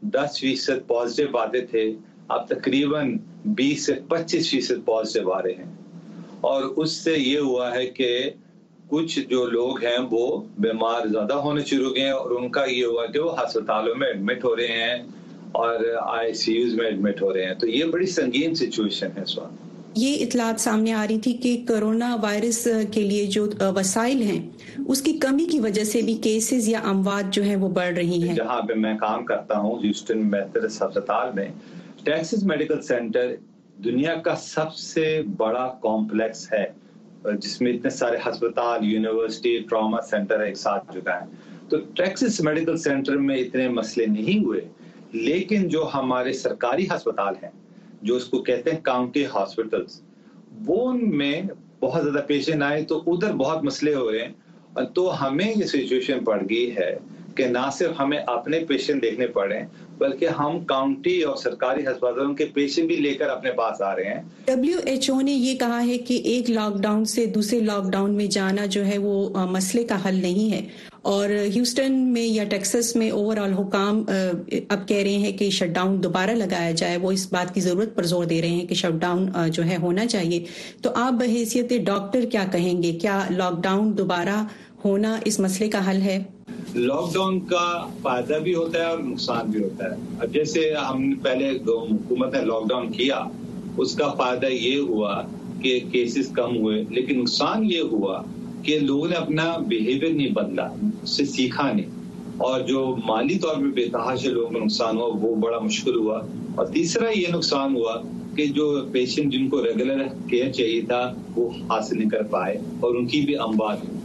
10% پازیٹیو آتے تھے, اب تقریباً 20 سے 25% پازیٹیو آ رہے ہیں. اور اس سے یہ ہوا ہے کہ کچھ جو لوگ ہیں وہ بیمار زیادہ ہونے شروع ہو گئے ہیں, اور ان کا یہ ہوا کہ وہ ہسپتالوں میں ایڈمٹ ہو رہے ہیں اور ICUs میں ایڈمٹ ہو رہے ہیں. تو یہ بڑی سنگین سچویشن ہے اس وقت. یہ اطلاعات سامنے آ رہی تھی کہ کرونا وائرس کے لیے جو وسائل ہیں اس کی کمی کی وجہ سے بھی کیسز یا اموات جو ہیں وہ بڑھ رہی ہیں. جہاں پہ میں کام کرتا ہوں ہیوسٹن میتھڈسٹ ہسپتال میں, ٹیکساس میڈیکل سینٹر دنیا کا سب سے بڑا کمپلیکس ہے جس میں اتنے سارے ہسپتال، یونیورسٹی، ٹراما سینٹر ایک ساتھ جگہ ہیں. تو ٹیکساس میڈیکل سینٹر میں اتنے مسئلے نہیں ہوئے، لیکن جو ہمارے سرکاری ہسپتال ہیں، جو اس کو کہتے ہیں کاؤنٹی ہاسپٹلز، وہ ان میں بہت زیادہ پیشنٹ آئے تو ادھر بہت مسئلے ہو رہے ہیں. تو ہمیں یہ سچویشن پڑ گئی ہے کہ نہ صرف ہمیں اپنے پیشنٹ دیکھنے پڑے بلکہ ہم کاؤنٹی اور سرکاری ہسپتالوں کے پیشنٹ بھی لے کر اپنے پاس آ رہے ہیں. WHO نے یہ کہا ہے کہ ایک لاک ڈاؤن سے دوسرے لاک ڈاؤن میں جانا جو ہے وہ مسئلے کا حل نہیں ہے، اور ہیوسٹن میں یا ٹیکساس میں اوور آل حکام اب کہہ رہے ہیں کہ شٹ ڈاؤن دوبارہ لگایا جائے. وہ اس بات کی ضرورت پر زور دے رہے ہیں کہ شٹ ڈاؤن جو ہے ہونا چاہیے. تو آپ بحیثیت ڈاکٹر کیا کہیں گے؟ کیا لاک ڈاؤن دوبارہ ہونا اس مسئلے کا حل ہے؟ لاک ڈاؤن کا فائدہ بھی ہوتا ہے اور نقصان بھی ہوتا ہے. اب جیسے ہم نے پہلے حکومت نے لاک ڈاؤن کیا، اس کا فائدہ یہ ہوا کہ کیسز کم ہوئے، لیکن نقصان یہ ہوا کہ لوگوں نے اپنا بیہیویئر نہیں بدلا، اس سے سیکھا نہیں، اور جو مالی طور پہ بے تحاشا لوگوں کا نقصان ہوا وہ بڑا مشکل ہوا. اور تیسرا یہ نقصان ہوا کہ جو پیشنٹ جن کو ریگولر کیئر چاہیے تھا وہ حاصل نہیں کر پائے اور ان کی بھی اموات ہوئی.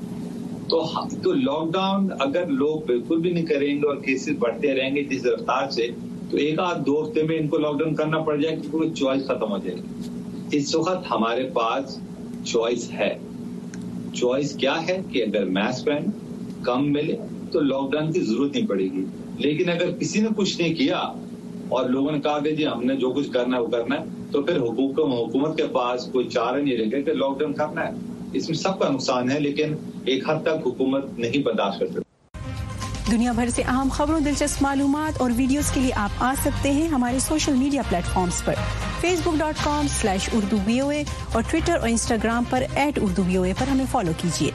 تو لاک ڈاؤن اگر لوگ بالکل بھی نہیں کریں گے اور کیسز بڑھتے رہیں گے جس رفتار سے، تو ایک آدھ 2 ہفتے میں ان کو لاک ڈاؤن کرنا پڑ جائے کیونکہ چوائس ختم ہو جائے گی. اس وقت ہمارے پاس چوائس ہے. چوائس کیا ہے کہ اگر ماسک پہن کم ملے تو لاک ڈاؤن کی ضرورت نہیں پڑے گی. لیکن اگر کسی نے کچھ نہیں کیا اور لوگوں نے کہا کہ جی ہم نے جو کچھ کرنا ہے وہ کرنا ہے، تو پھر حکومت کے پاس کوئی چارہ نہیں رہے گا کہ لاک ڈاؤن کرنا ہے. اس میں سب کا نقصان ہے، لیکن ایک حد تک حکومت نہیں برداشت کر سکتی. دنیا بھر سے اہم خبروں، دلچسپ معلومات اور ویڈیوز کے لیے آپ آ سکتے ہیں ہمارے سوشل میڈیا پلیٹ فارمز پر، facebook.com/urduvoa اور ٹویٹر اور انسٹاگرام پر @urduvoa پر ہمیں فالو کیجیے.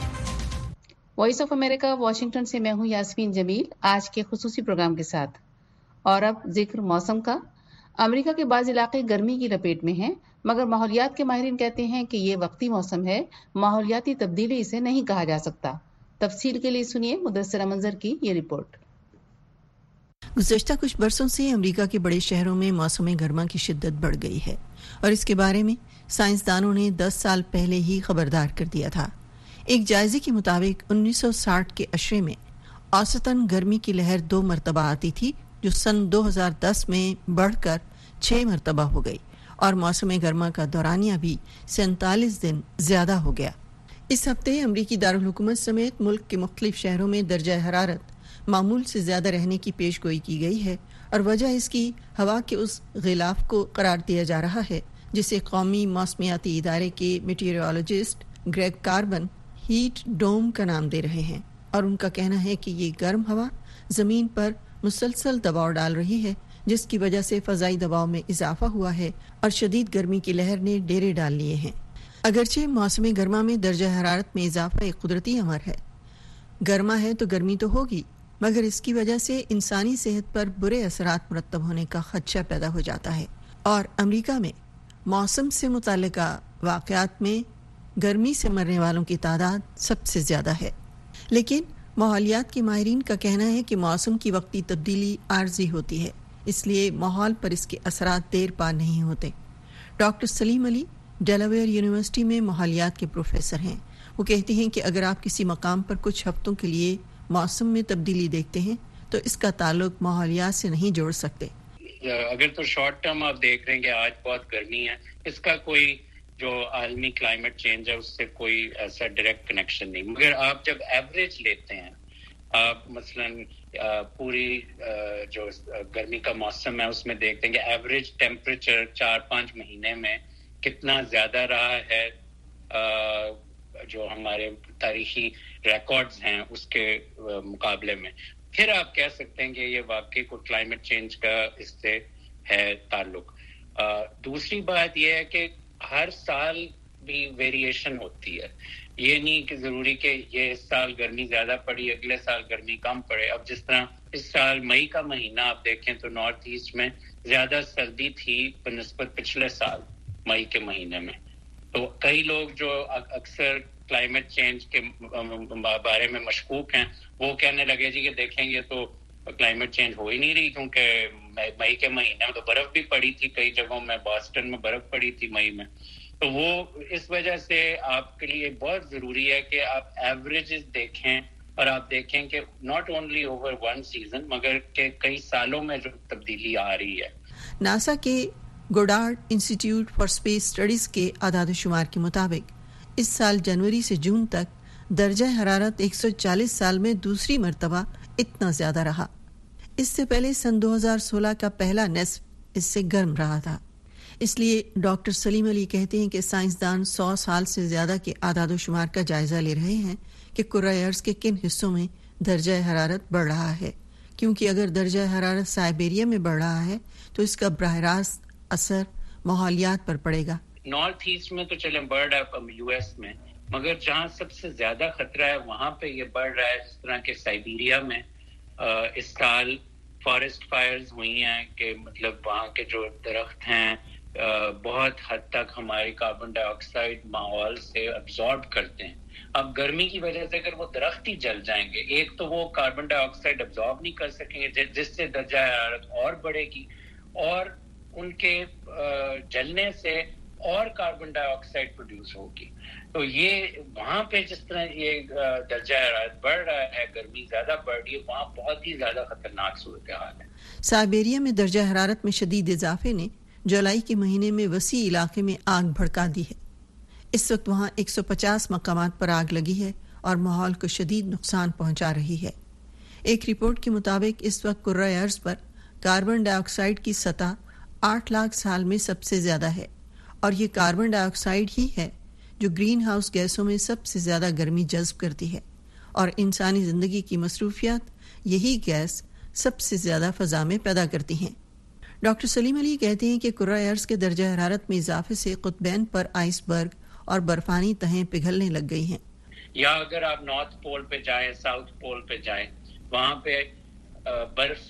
وائس آف امریکہ واشنگٹن سے میں ہوں یاسمین جمیل آج کے خصوصی پروگرام کے ساتھ. اور اب ذکر موسم کا. امریکہ کے بعض علاقے گرمی کی لپیٹ میں ہیں، مگر ماحولیات کے ماہرین کہتے ہیں کہ یہ وقتی موسم ہے، ماحولیاتی تبدیلی اسے نہیں کہا جا سکتا. تفصیل کے لیے سنیے مدثرہ منظر کی یہ رپورٹ. گزشتہ کچھ برسوں سے امریکہ کے بڑے شہروں میں موسم گرما کی شدت بڑھ گئی ہے، اور اس کے بارے میں سائنسدانوں نے 10 سال پہلے ہی خبردار کر دیا تھا. ایک جائزے کے مطابق 1960 کے عشرے میں اوسطاً گرمی کی لہر 2 مرتبہ آتی تھی، جو سن 2010 میں بڑھ کر 6 مرتبہ ہو گئی، اور موسم گرما کا دورانیہ بھی 47 دن زیادہ ہو گیا. اس ہفتے امریکی دارالحکومت سمیت ملک کے مختلف شہروں میں درجہ حرارت معمول سے زیادہ رہنے کی پیش گوئی کی گئی ہے، اور وجہ اس کی ہوا کے اس غلاف کو قرار دیا جا رہا ہے جسے قومی موسمیاتی ادارے کے meteorologist Greg Carbin heat dome کا نام دے رہے ہیں. اور ان کا کہنا ہے کہ یہ گرم ہوا زمین پر مسلسل دباؤ ڈال رہی ہے، جس کی وجہ سے فضائی دباؤ میں اضافہ ہوا ہے اور شدید گرمی کی لہر نے ڈیرے ڈال لیے ہیں. اگرچہ موسم گرما میں درجہ حرارت میں اضافہ ایک قدرتی امر ہے، گرما ہے تو گرمی تو ہوگی، مگر اس کی وجہ سے انسانی صحت پر برے اثرات مرتب ہونے کا خدشہ پیدا ہو جاتا ہے. اور امریکہ میں موسم سے متعلقہ واقعات میں گرمی سے مرنے والوں کی تعداد سب سے زیادہ ہے. لیکن ماحولیات کے ماہرین کا کہنا ہے کہ موسم کی وقتی تبدیلی عارضی ہوتی ہے، اس لیے ماحول پر اس کے اثرات دیر پا نہیں ہوتے. Doctor Salim Ali Delaware university میں ماحولیات کے پروفیسر ہیں. وہ کہتے ہیں کہ اگر آپ کسی مقام پر کچھ ہفتوں کے لیے موسم میں تبدیلی دیکھتے ہیں تو اس کا تعلق ماحولیات سے نہیں جوڑ سکتے. اگر تو شارٹ ٹرم آپ دیکھ رہے ہیں کہ آج بہت گرمی ہے، اس کا کوئی جو عالمی کلائمیٹ چینج ہے اس سے کوئی ایسا ڈائریکٹ کنیکشن نہیں. مگر آپ جب ایوریج لیتے ہیں، آپ مثلاً پوری جو گرمی کا موسم ہے اس میں دیکھتے ہیں کہ ایوریج ٹیمپریچر 4-5 مہینے میں کتنا زیادہ رہا ہے جو ہمارے تاریخی ریکارڈز ہیں اس کے مقابلے میں، پھر آپ کہہ سکتے ہیں کہ یہ واقعی کوئی کلائمیٹ چینج کا اس سے ہے تعلق. دوسری بات یہ ہے کہ ہر سال بھی ویریشن ہوتی ہے. یہ نہیں کہ ضروری کہ یہ اس سال گرمی زیادہ پڑی اگلے سال گرمی کم پڑے. اب جس طرح اس سال مئی کا مہینہ آپ دیکھیں تو نارتھ ایسٹ میں زیادہ سردی تھی بنسبت پچھلے سال مئی کے مہینے میں. تو کئی لوگ جو اکثر کلائمیٹ چینج کے بارے میں مشکوک ہیں وہ کہنے لگے جی کہ دیکھیں گے تو کلائمیٹ چینج ہو ہی نہیں رہی، کیونکہ مئی کے مہینے میں تو برف بھی پڑی تھی، کئی جگہوں میں باسٹن میں برف پڑی تھی مئی میں. تو وہ اس وجہ سے آپ کے لیے بہت ضروری ہے کہ آپ ایوریجز دیکھیں اور آپ دیکھیں کہ not only over one season مگر کہ کئی سالوں میں جو تبدیلی آ رہی ہے. ناسا کے Goddard Institute for Space Studies کے اعداد و شمار کے مطابق اس سال جنوری سے جون تک درجہ حرارت 140 سال میں دوسری مرتبہ اتنا زیادہ رہا. اس سے پہلے سن 2016 کا پہلا نصف اس سے گرم رہا تھا. اس لیے ڈاکٹر سلیم علی کہتے ہیں کہ سائنسدان 100 سال سے زیادہ کے اعداد و شمار کا جائزہ لے رہے ہیں کہ کرۂ ارض کے کن حصوں میں درجہ حرارت بڑھ رہا ہے، کیونکہ اگر درجہ حرارت سائبیریا میں بڑھ رہا ہے تو اس کا براہ راست اثر ماحولیات پر پڑے گا. نارتھ ایسٹ میں تو چلیں بڑھ رہا ہے یو ایس میں، مگر جہاں سب سے زیادہ خطرہ ہے وہاں پہ یہ بڑھ رہا ہے. جس طرح کہ سائبیریا میں اس سال فارسٹ فائرز ہوئی ہیں کہ مطلب وہاں کے جو درخت ہیں بہت حد تک ہماری کاربن ڈائی آکسائڈ ماحول سے ابزارب کرتے ہیں. اب گرمی کی وجہ سے اگر وہ درخت ہی جل جائیں گے، ایک تو وہ کاربن ڈائی آکسائڈ ابزارب نہیں کر سکیں گے جس سے درجہ حرارت اور بڑھے گی، اور ان کے جلنے سے اور کاربن ڈائی آکسائڈ پروڈیوس ہوگی. تو یہ وہاں پہ جس طرح یہ درجہ حرارت بڑھ رہا ہے، گرمی زیادہ بڑھ رہی ہے، وہاں بہت ہی زیادہ خطرناک صورتحال ہے. سائبیریا میں درجہ حرارت میں شدید اضافے نے جولائی کے مہینے میں وسیع علاقے میں آگ بھڑکا دی ہے. اس وقت وہاں 150 مقامات پر آگ لگی ہے اور ماحول کو شدید نقصان پہنچا رہی ہے. ایک رپورٹ کے مطابق اس وقت کرۂ ارض پر کاربن ڈائی آکسائڈ کی سطح 8 لاکھ سال میں سب سے زیادہ ہے، اور یہ کاربن ڈائی آکسائڈ ہی ہے جو گرین ہاؤس گیسوں میں سب سے زیادہ گرمی جذب کرتی ہے، اور انسانی زندگی کی مصروفیات یہی گیس سب سے زیادہ فضا میں پیدا کرتی ہیں. ڈاکٹر سلیم علی کہتے ہیں کہ کرۂ ارض کے درجہ حرارت میں اضافے سے قطبین پر آئس برگ اور برفانی تہیں پگھلنے لگ گئی ہیں. یا اگر آپ نارتھ پول پہ جائیں، ساؤتھ پول پہ جائیں، وہاں پہ برف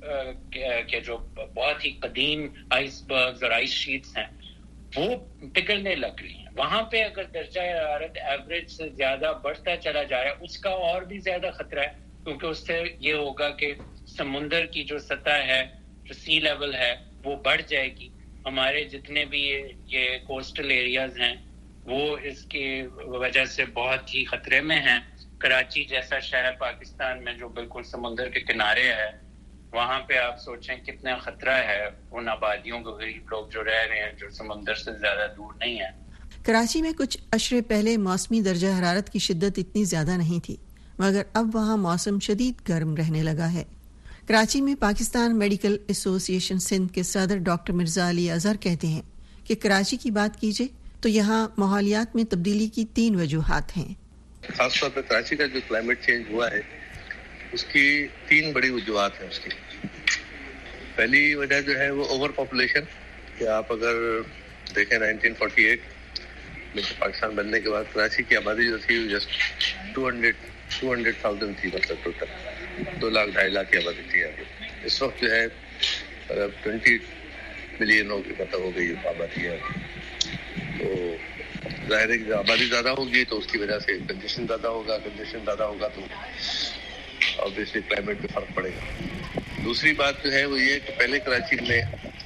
کے جو بہت ہی قدیم آئس برگز اور آئس شیٹس ہیں وہ پگھلنے لگ رہی ہیں. وہاں پہ اگر درجہ حرارت ایوریج سے زیادہ بڑھتا چلا جا رہا ہے، اس کا اور بھی زیادہ خطرہ ہے، کیونکہ اس سے یہ ہوگا کہ سمندر کی جو سطح ہے، جو سی لیول ہے، وہ بڑھ جائے گی. ہمارے جتنے بھی یہ کوسٹل ایریاز ہیں وہ اس کی وجہ سے بہت ہی خطرے میں ہیں. کراچی جیسا شہر پاکستان میں جو بالکل سمندر کے کنارے ہے، وہاں پہ آپ سوچیں کتنا خطرہ ہے ان آبادیوں کو، غریب لوگ جو رہ رہے ہیں جو سمندر سے زیادہ دور نہیں ہیں. کراچی میں کچھ اشرے پہلے موسمی درجہ حرارت کی شدت اتنی زیادہ نہیں تھی، مگر اب وہاں موسم شدید گرم رہنے لگا ہے. کراچی میں پاکستان میڈیکل ایسوسی ایشن سندھ کے صدر ڈاکٹر مرزا علی اظہر کہتے ہیں کہ کراچی کی بات کیجئے تو یہاں ماحولیات میں تبدیلی کی 3 وجوہات ہیں. خاص طور پہ کراچی کا جو کلائمیٹ چینج ہوا ہے اس کی 3 بڑی وجوہات ہیں. اس کی پہلی وجہ جو ہے وہ اوور پاپولیشن، کہ آپ اگر دیکھیں 1948 میں پاکستان بننے کے بعد کراچی کی آبادی جو تھی جسٹ 200,000 تھی، مطلب ٹوٹل 2 لاکھ 2.5 لاکھ کی آبادی تھی. اس وقت جو ہے 20 ملین ہو گئی آبادی ہے. تو ظاہر ہے کہ آبادی زیادہ ہوگی تو اس کی وجہ سے کنجیشن زیادہ ہوگا تو obviously کلائمیٹ پہ فرق پڑے گا. دوسری بات جو ہے وہ یہ کہ پہلے کراچی میں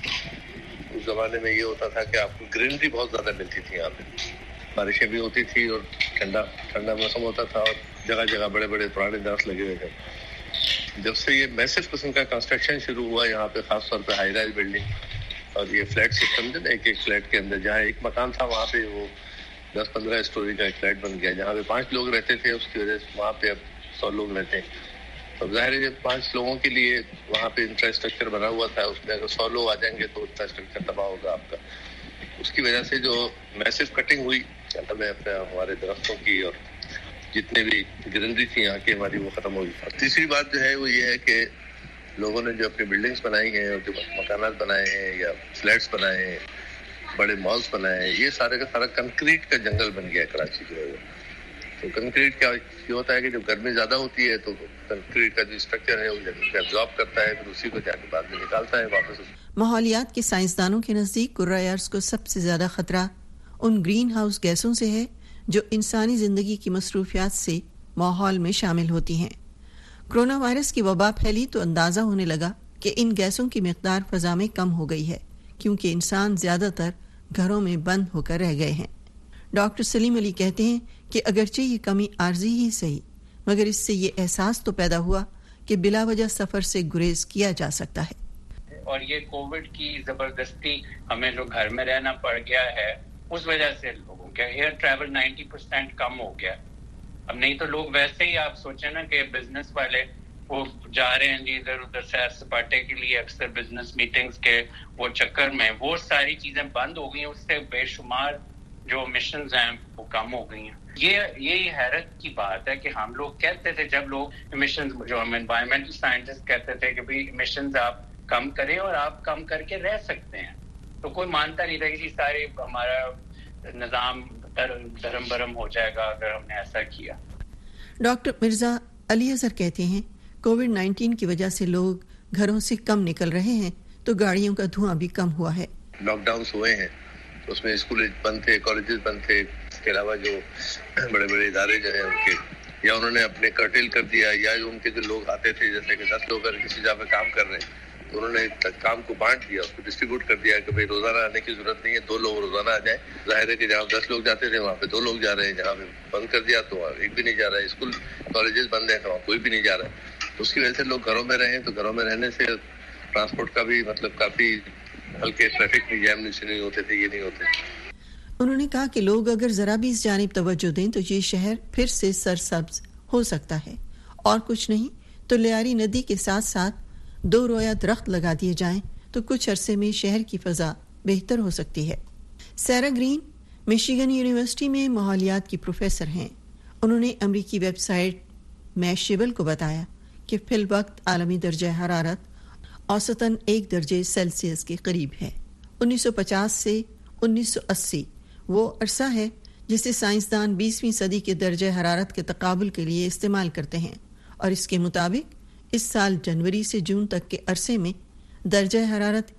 اس زمانے میں یہ ہوتا تھا کہ آپ کو گرینری بہت زیادہ ملتی تھی. یہاں پہ بارشیں بھی ہوتی تھی اور ٹھنڈا موسم ہوتا تھا اور جگہ جگہ بڑے بڑے پرانے درخت لگے ہوئے تھے. جب سے یہ میسو قسم کا کنسٹرکشن شروع ہوا یہاں پہ، خاص طور پہ ہائی رائز بلڈنگ اور یہ فلیٹ سسٹم جو ایک فلیٹ کے اندر جہاں ایک مکان تھا وہاں پہ وہ 10-15 اسٹوری کا ایک فلیٹ بن گیا. جہاں پہ 5 لوگ رہتے تھے اس کی وجہ سے وہاں پہ اب 100 لوگ رہتے ہیں. تو ظاہر ہے 5 لوگوں کے لیے وہاں پہ انفراسٹرکچر بنا ہوا تھا، اس میں اگر 100 لوگ آ جائیں گے تو انفراسٹرکچر تباہ ہوگا آپ کا. اس کی وجہ سے جو میسو کٹنگ ہوئی میں اپنے ہمارے درختوں کی اور جتنے بھی گرینری تھی یہاں کی ہماری وہ ختم ہوگی. تیسری بات جو ہے وہ یہ ہے کہ لوگوں نے جو اپنی بلڈنگز بنائی ہیں اور جو مکانات بنائے ہیں یا فلیٹس بنائے ہیں، بڑے مالز بنائے ہیں، یہ سارے کا سارا کنکریٹ کا جنگل بن گیا ہے کراچی جو ہے. تو کنکریٹ کیا یہ ہوتا ہے کہ جب گرمی زیادہ ہوتی ہے تو کنکریٹ کا جو اسٹرکچر ہے وہ جنگل کو ایبزارب کرتا ہے، پھر اسی کو جا کے بعد میں نکالتا ہے واپس. ماحولیات کے سائنسدانوں کے نزدیک کرۂ ارض کو سب سے زیادہ خطرہ ان گرین ہاؤس گیسوں سے ہے جو انسانی زندگی کی مصروفیات سے ماحول میں شامل ہوتی ہیں. کرونا وائرس کی وبا پھیلی تو اندازہ ہونے لگا کہ ان گیسوں کی مقدار فضا میں کم ہو گئی ہے، کیونکہ انسان زیادہ تر घरों में बंद होकर रह गए हैं। डॉक्टर सलीम अली कहते हैं कि अगरचे ये कमी आर्जी ही सही, मगर इससे ये एहसास तो पैदा हुआ कि बिला वजह सफर से गुरेज किया जा सकता है। और ये कोविड की जबरदस्ती हमें जो घर में रहना पड़ गया है, उस वजह से लोगों का एयर ट्रैवल 90% कम हो गया। अब नहीं तो लोग वैसे ही, आप सोचें ना कि बिजनेस वाले वो जा रहे हैं जी इधर उधर सैर सपाटे के लिए, अक्सर बिजनेस मीटिंग्स के वो चक्कर में वो सारी चीजें बंद हो गई हैं, उससे बेशुमार जो मिशंस हैं वो कम हो गई हैं। ये हैरत की बात है कि हम लोग कहते थे, जब लोग इमिशंस, जो हम एनवायरमेंटल साइंटिस्ट कहते थे कि भाई इमिशंस आप कम करें और आप कम करके रह सकते हैं, तो कोई मानता नहीं था कि सारी हमारा निजाम धर्म बरम हो जाएगा अगर हमने ऐसा किया। डॉक्टर मिर्जा अली अजहर कहते हैं कोविड-19 की वजह से लोग घरों से कम निकल रहे हैं तो गाड़ियों का धुआं भी कम हुआ है। लॉकडाउन हुए हैं तो उसमें स्कूल बंद थे, कॉलेजेस बंद थे, इसके अलावा जो बड़े बड़े इदारे जो हैं उनके, या उन्होंने अपने कर्टेल कर दिया, या उनके जो लोग आते थे, जैसे कि 10 लोग अगर किसी जगह पे काम कर रहे हैं तो उन्होंने काम को बांट दिया, उसको डिस्ट्रीब्यूट कर दिया कि भाई रोजाना आने की जरूरत नहीं है, 2 लोग रोजाना आ जाए। जाहिर है कि जहाँ 10 लोग जाते थे वहाँ पे 2 लोग जा रहे हैं, जहाँ पे बंद कर दिया तो एक भी नहीं जा रहा है, स्कूल कॉलेजेस बंद है तो वहाँ कोई भी नहीं जा रहा है। तो उसकी वजह से लोग घरों में रहे, तो घरों में रहने से ट्रांसपोर्ट का भी मतलब काफी हल्के ट्रैफिक में जैम नहीं होते थे, ये नहीं होते। उन्होंने कहा कि लोग अगर जरा भी इस जानिब तवज्जो दें तो ये शहर फिर से सरसब्ज हो सकता है, और कुछ नहीं तो लियारी नदी के साथ साथ 2 रोया दरख्त लगा दिए जाएं तो कुछ अरसे में शहर की फजा बेहतर हो सकती है। सैरा ग्रीन मिशिगन यूनिवर्सिटी में माहौलियात की प्रोफेसर हैं। उन्होंने अमरीकी वेबसाइट मैशेबल को बताया कि फिल वक्त आलमी दर्जा हरारत औसतन 1 दर्जे सेल्सियस के करीब है। 1950 से 1980 वो अरसा है जिसे साइंसदान 20वीं सदी के दर्जे हरारत के तकाबुल के लिए इस्तेमाल करते हैं, और इसके मुताबिक इस साल जनवरी से जून तक के अरसे में दर्जा हरारत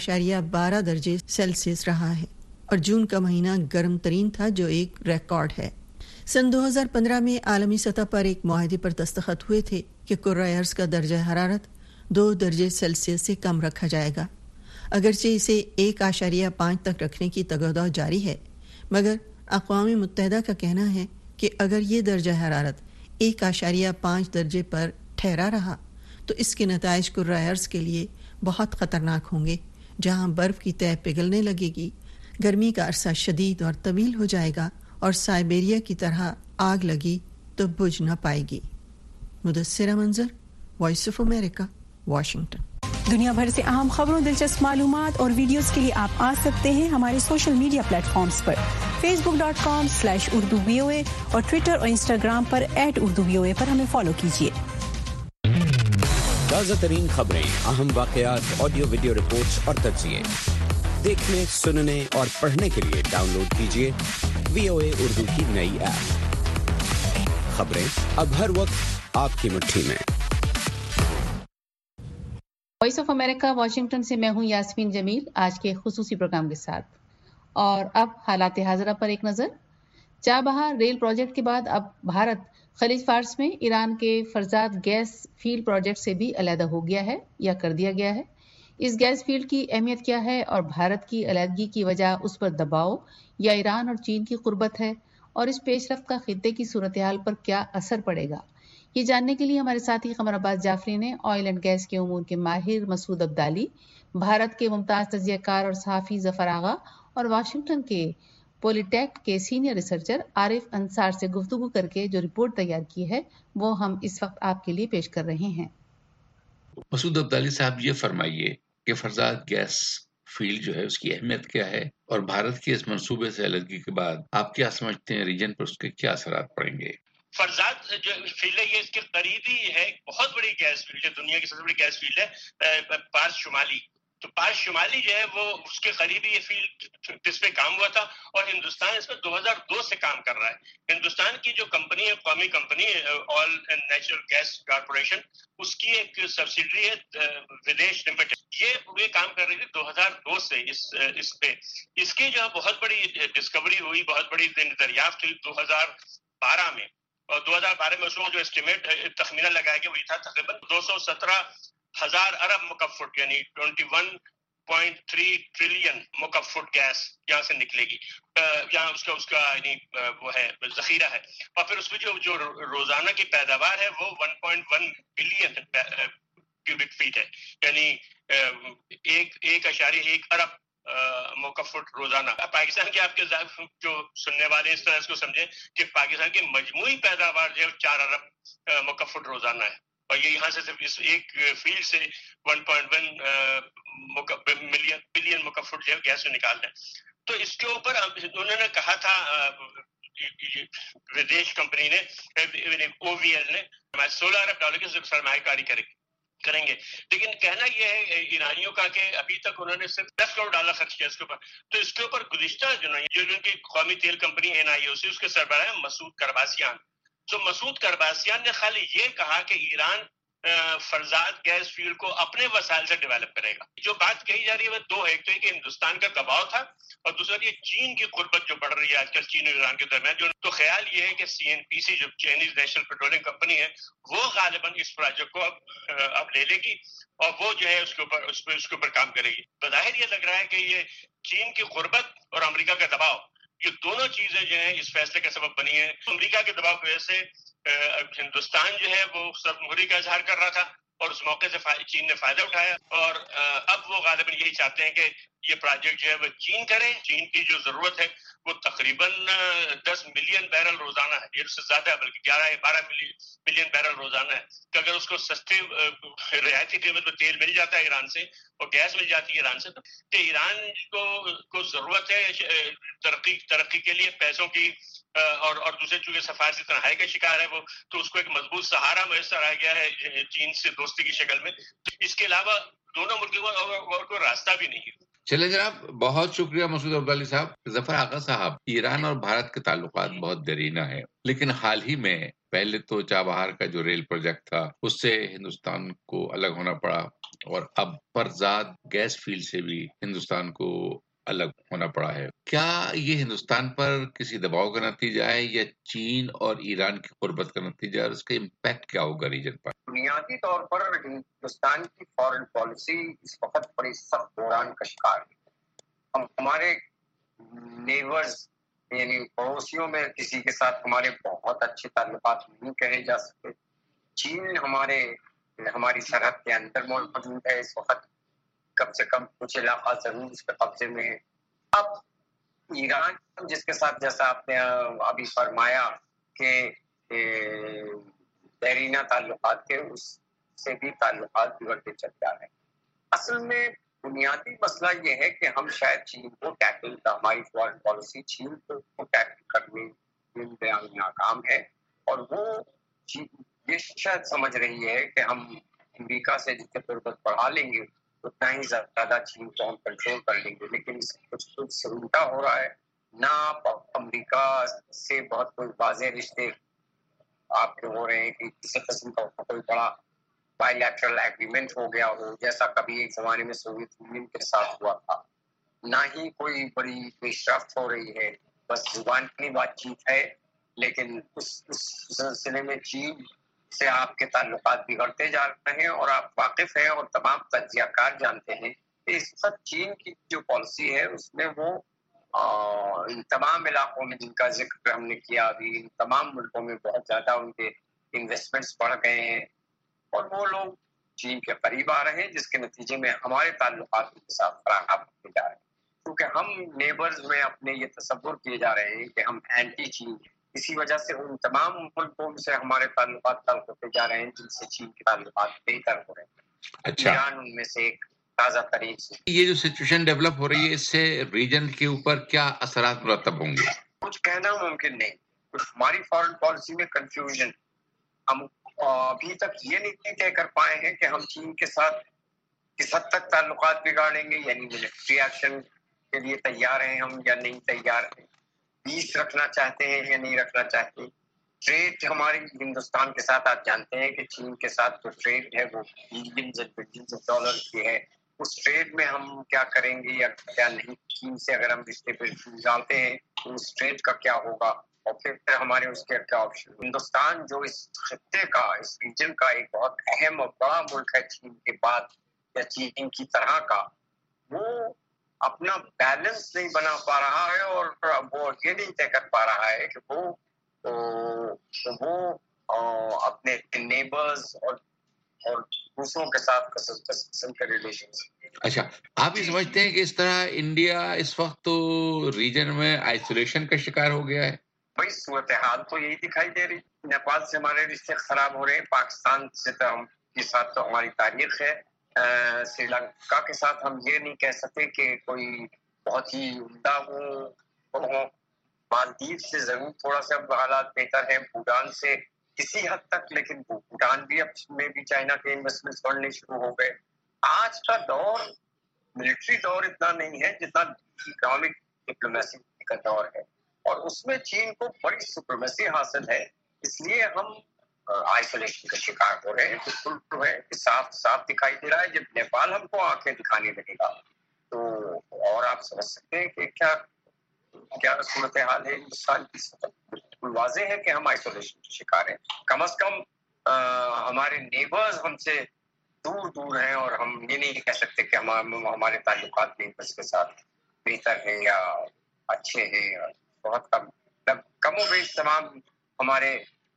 1.12 दर्जे सेल्सियस रहा है, और जून का महीना गर्म तरीन था जो एक रिकॉर्ड है। सन 2015 में आलमी सतह पर एक मुआहदे पर दस्तखत हुए थे कि कुर्रा अर्ज़ का दर्जा हरारत 2 दर्जे सेल्सियस से कम रखा जाएगा। अगरचे इसे 1.5 तक रखने की तगदा जारी है, मगर अक़वाम मुत्तहिदा का कहना है कि अगर ये दर्जा हरारत 1.5 दर्जे पर ठहरा रहा तो इसके नताइज कुर्रा अर्ज़ के लिए बहुत ख़तरनाक होंगे, जहां बर्फ़ की तह पिघलने लगेगी, गर्मी का अरसा शदीद और तवील हो जाएगा, और साइबेरिया की तरह आग लगी तो बुझ न पाएगी। मुदस्सिरा मंजर, वॉइस ऑफ अमेरिका, वाशिंगटन। दुनिया भर से अहम खबरों, दिलचस्प मालूमात और वीडियोस के लिए आप आ सकते हैं हमारे सोशल मीडिया प्लेटफॉर्म्स पर, facebook.com/urdu VOA और ट्विटर और इंस्टाग्राम पर @urdu VOA पर हमें फॉलो कीजिए। ताज़ा तरीन खबरें, अहम वाक़यात, ऑडियो वीडियो रिपोर्ट्स और तज्ज़िये देखने, सुनने और पढ़ने के लिए डाउनलोड कीजिए VOA उर्दू की नई ऐप। खबरें अब हर वक्त आपकी मुट्ठी में। वॉइस ऑफ अमेरिका वाशिंगटन से मैं हूं यास्मीन जमील, आज के खुसूसी प्रोग्राम के साथ। और अब हालात हाज़िरा पर एक नज़र। चाबहार रेल प्रोजेक्ट के बाद अब भारत खलीज फार्स में ईरान के फरजाद गैस फील्ड प्रोजेक्ट से भी अलहदा हो गया है या कर दिया गया है। इस गैस फील्ड की अहमियत क्या है और भारत की अलहदगी की वजह उस पर दबाव या ईरान और चीन की कुर्बत है, और इस पेशरफ्त का खित्ते की सूरत हाल पर क्या असर पड़ेगा, ये जानने के लिए हमारे साथी कमर अब्बास जाफरी ने ऑयल एंड गैस के उमूर के माहिर मसूद अब्दाली, भारत के मुमताज तज्जियाकार और सहाफ़ी जफर आगा और वाशिंगटन के पॉलिटेक के सीनियर रिसर्चर आरिफ अंसार से गुफ्तगू करके जो रिपोर्ट तैयार की है वो हम इस वक्त आपके लिए पेश कर रहे हैं। मसूद अब्दाली साहब, ये फरमाइए कि फरजाद गैस फील्ड जो है उसकी अहमियत क्या है, और भारत के इस मंसूबे से अलगगी के बाद आप क्या समझते हैं रीजन पर उसके क्या असरात पड़ेंगे? फरजाद जो फील्ड है ये इसके करीबी है, बहुत बड़ी गैस फील्ड है, दुनिया की सबसे बड़ी गैस फील्ड है पार्स शुमाली। तो पार्स शुमाली जो है वो उसके करीबी ये फील्ड जिस पे काम हुआ था, और हिंदुस्तान इस पर 2002 से काम कर रहा है। हिंदुस्तान की जो कंपनी है, कौमी company oil and natural gas corporation, उसकी एक सब्सिडरी है विदेश लिमिटेड, ये काम कर रही थी 2002 से इस पे। इसकी जो बहुत बड़ी डिस्कवरी हुई, बहुत बड़ी दरियाफ्त हुई 2012 में, और 2012 में उसको जो एस्टिमेट तखमीना लगाया गया वो था तकरीबन 217,000 अरब मुकफ फुट, यानी 1.3 ट्रिलियन मुकअप फुट गैस यहाँ से निकलेगी, यहाँ उसका यानी वो है जखीरा है। और फिर उसमें जो रोजाना की पैदावार है वो 1.1 बिलियन क्यूबिक फीट है, यानी 1.1 अरब मुकअप फुट रोजाना। पाकिस्तान के आपके जो सुनने वाले इस तरह इसको समझे कि पाकिस्तान की मजमूई पैदावार जो 4 अरब मुकअप फुट रोजाना है, और ये यहाँ से सिर्फ इस एक फील्ड से 1.1 बिलियन मुकअप फुट जो गैस निकाल रहे हैं। तो इसके ऊपर उन्होंने कहा था विदेश कंपनी ने, OVL ने, $16 अरब की सरमायाकारी करेंगे। लेकिन कहना यह है ईरानियों का कि अभी तक उन्होंने सिर्फ $10 करोड़ खर्च किया इसके ऊपर। तो इसके ऊपर गुज़िश्ता जो उनकी कौमी तेल कंपनी NIOC उसके सरबराह मसूद करबासियान, तो मसूद करबासियान ने खाली ये कहा कि ईरान फरजाद गैस फील्ड को अपने वसाइल से डेवलप करेगा। जो बात कही जा रही है वो दो है, एक तो कि हिंदुस्तान का दबाव था, और दूसरा ये चीन की गुर्बत जो बढ़ रही है आजकल चीन और ईरान के दरमियान। जो तो ख्याल ये है कि CNPC जो चाइनीज नेशनल पेट्रोलियम कंपनी है वो गालिबन इस प्रोजेक्ट को अब ले लेगी और वो जो है उसके ऊपर काम करेगी। बज़ाहिर ये लग रहा है कि ये चीन की गुर्बत और अमेरिका का दबाव, ये दोनों चीजें जो है इस फैसले का सबब बनी है। अमेरिका के दबाव की वजह से हिंदुस्तान जो है वो सरमुहरी का इजहार कर रहा था और उस मौके से चीन ने फायदा उठाया, और अब वो गालिबन यही चाहते हैं कि ये प्रोजेक्ट जो है वो चीन करे। चीन की जो जरूरत है वो तकरीबन 10 मिलियन बैरल रोजाना है, ये उससे ज्यादा है, बल्कि 11-12 मिलियन बैरल रोजाना है। कि अगर उसको सस्ते रियायती कीमत में तेल मिल जाता है ईरान से और गैस मिल जाती है ईरान से, तो ईरान को जरूरत है तरक्की के लिए पैसों की, और दूसरे चूंकि सफारती तन्हाई का शिकार है वो, तो उसको एक मजबूत सहारा मैसर आ गया है चीन से दोस्ती की शक्ल में। इसके अलावा दोनों मुल्कों को और कोई रास्ता भी नहीं है। चले जनाब, बहुत शुक्रिया मसूद अब्दाली साहब। जफर आगा साहब, ईरान और भारत के ताल्लुकात बहुत दरीना है, लेकिन हाल ही में पहले तो चाबहार का जो रेल प्रोजेक्ट था उससे हिंदुस्तान को अलग होना पड़ा, और अब फरजाद गैस फील्ड से भी हिंदुस्तान को अलग होना पड़ा है। क्या ये हिंदुस्तान पर किसी दबाव का नतीजा है या चीन और ईरान की गुर्बत का नतीजा है, और उसका इम्पैक्ट क्या होगा रीजन पर? बुनियादी तौर पर हिंदुस्तान की फॉरेन पॉलिसी इस वक्त बड़ी सख्त बहरान का शिकार है। हमारे नेबर्स यानी पड़ोसियों में किसी के साथ हमारे बहुत अच्छे ताल्लुकात नहीं कहे जा सकते। चीन हमारी सरहद के अंदर मौजूद है इस वक्त, कम से कम कुछ इलाका जरूर उसके कब्जे में है। अब ईरान जिसके साथ जैसा आपने अभी फरमाया कि देरीना ताल्लुकात के, उससे भी ताल्लुकात बिगड़ते चल जा रहे हैं। असल में बुनियादी मसला ये है कि हम शायद चीन को टैकल, हमारी फॉरेन पॉलिसी चीन को टैकल करने में नाकाम है, और वो ये शायद समझ रही है कि हम अमेरिका से जितने गुर्बत बढ़ा लेंगे उतना ही ज्यादा चीन को हम कंट्रोल कर लेंगे। लेकिन कुछ उल्टा हो रहा है ना। अमेरिका से बहुत कोई वाज़ेह रिश्ते आपके हो रहे हैं कि किसी किस्म का कोई बड़ा बायलैटरल एग्रीमेंट हो गया हो, जैसा कभी एक जमाने में सोवियत यूनियन के साथ हुआ था। ना ही कोई बड़ी पेशरफ्त हो रही है, बस जुबानी बातचीत है। लेकिन उस सिलसिले में चीन से आपके ताल्लुकात बिगड़ते जा रहे हैं, और आप वाकिफ हैं और तमाम तज्जियाकार जानते हैं कि इस वक्त चीन की जो पॉलिसी है उसमें वो इन तमाम इलाकों में जिनका जिक्र हमने किया अभी, इन तमाम मुल्कों में बहुत ज्यादा उनके इन्वेस्टमेंट्स बढ़ गए हैं, और वो लोग चीन के करीब आ रहे हैं, जिसके नतीजे में हमारे ताल्लुकात के साथ खराब होते जा रहे हैं। क्योंकि हम नेबर्स में अपने ये तसव्वुर किए जा रहे हैं कि हम एंटी चीन हैं। इसी वजह से उन तमाम मुल्कों से हमारे ताल्लुकात तल्ख होते जा रहे हैं जिनसे चीन के ताल्लुकात बेहतर हो रहे हैं। अच्छा, ईरान उनमें से एक ताज़ा तरीन। ये जो सिचुएशन डेवलप हो रही है इससे रीजन के ऊपर क्या असरात मुरतब होंगे? कुछ कहना मुमकिन नहीं। कुछ हमारी फॉरेन पॉलिसी में कंफ्यूजन, हम अभी तक ये नहीं तय कर पाए हैं कि हम चीन के साथ किस हद तक ताल्लुकात बिगाड़ेंगे, यानी मिलिट्री एक्शन के लिए तैयार हैं हम या नहीं तैयार हैं, पीस रखना चाहते हैं या नहीं रखना चाहते। ट्रेड हमारी हिंदुस्तान के साथ आप जानते हैं कि चीन के साथ जो ट्रेड है वो billions and billions of dollar की है। उस ट्रेड में हम क्या करेंगे या क्या नहीं, चीन से अगर हम रिश्ते पे डालते हैं तो उस ट्रेड का क्या होगा, और फिर हमारे उसके क्या ऑप्शन। हिंदुस्तान जो इस खित्ते का, इस रीजन का एक बहुत अहम और बड़ा मुल्क है चीन के बाद या चीन की तरह का, وہ اپنا بیلنس نہیں بنا پا رہا ہے اور وہ یہ نہیں طے کر پا رہا ہے کہ وہ اپنے نیبرز اور دوسروں کے ساتھ قسم کے ریلیشنز. اچھا، آپ یہ سمجھتے ہیں کہ اس طرح انڈیا اس وقت تو ریجن میں آئسولیشن کا شکار ہو گیا ہے؟ بھائی صورتحال تو یہی دکھائی دے رہی. نیپال سے ہمارے رشتے خراب ہو رہے ہیں، پاکستان سے تو ہم کے ساتھ تو ہماری تاریخ ہے، سری لنکا کے ساتھ ہم یہ نہیں کہہ سکتے کہ کوئی بہت ہی عمدہ ہو. مالدیو سے ضرور تھوڑا سا حالات بہتر ہے، بھوٹان سے کسی حد تک، لیکن بھوٹان بھی اب میں بھی چائنا کے انویسٹمنٹ بڑھنے شروع ہو گئے. آج کا دور ملٹری دور اتنا نہیں ہے جتنا اکنامک ڈپلومیسی کا دور ہے، اور اس میں چین کو بڑی سپریمیسی حاصل ہے. اس لیے ہم آئسولیشن کا شکار ہو رہے ہیں. بالکل ہے کہ صاف صاف دکھائی دے رہا ہے. جب نیپال ہم کو آنکھیں دکھانے لگے گا تو اور آپ سمجھ سکتے ہیں کہ کیا صورتحال ہے ہندوستان کی. بالکل واضح ہے کہ ہم آئسولیشن کے شکار ہیں. کم از کم ہمارے نیبرز ہم سے دور ہیں، اور ہم یہ نہیں کہہ سکتے کہ ہمارے تعلقات نیبرز کے ساتھ بہتر ہیں یا اچھے ہیں. بہت کم و بیش تمام ہمارے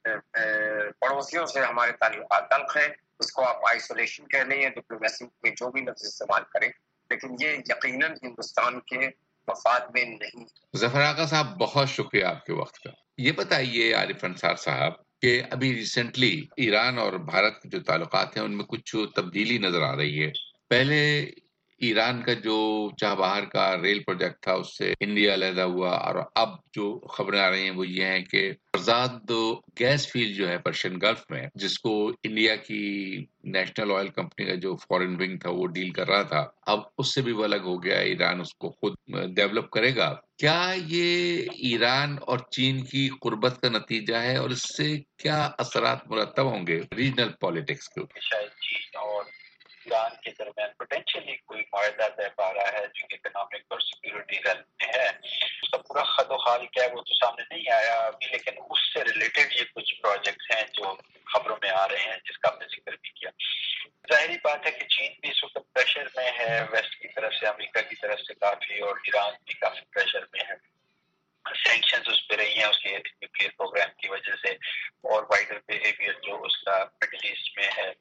پڑوسیوں سے ہمارے تعلقات تلخ ہیں. اس کو آپ آئسولیشن کہہ لیں یا ڈپلومیسی میں جو بھی لفظ استعمال کریں، لیکن یہ یقیناً ہندوستان کے مفاد میں نہیں. ظفر آقا صاحب، بہت شکریہ آپ کے وقت کا. یہ بتائیے عارف انصار صاحب کہ ابھی ریسنٹلی ایران اور بھارت کے جو تعلقات ہیں ان میں کچھ تبدیلی نظر آ رہی ہے. پہلے ایران کا جو چاہ بہار کا ریل پروجیکٹ تھا اس سے انڈیا علیحدہ ہوا، اور اب جو خبریں آ رہی ہیں وہ یہ ہیں کہ فرزاد گیس فیلڈ جو ہے پرشین گلف میں، جس کو انڈیا کی نیشنل آئل کمپنی کا جو فورن ونگ تھا وہ ڈیل کر رہا تھا، اب اس سے بھی وہ الگ ہو گیا. ایران اس کو خود ڈیولپ کرے گا. کیا یہ ایران اور چین کی قربت کا نتیجہ ہے، اور اس سے کیا اثرات مرتب ہوں گے ریجنل پالیٹکس کے اوپر؟ شاید چین اور ایران کے درمیان پوٹینشلی کوئی معاہدہ طے پا رہا ہے جو کہ اکنامک اور سیکورٹی ریلم میں ہے. اس کا پورا خد و خال کیا ہے وہ تو سامنے نہیں آیا ابھی، لیکن اس سے ریلیٹڈ یہ کچھ پروجیکٹس ہیں جو خبروں میں آ رہے ہیں جس کا آپ نے ذکر بھی کیا. ظاہری بات ہے کہ چین بھی اس وقت پریشر میں ہے ویسٹ کی طرف سے، امریکہ کی طرف سے کافی، اور ایران بھی کافی پریشر میں ہے. سینکشنز اس پہ رہی ہیں اس کے نیوکلیئر پروگرام کی وجہ سے، اور وائڈر بیہیویئر جو اس کا مڈل ایسٹ میں ہے،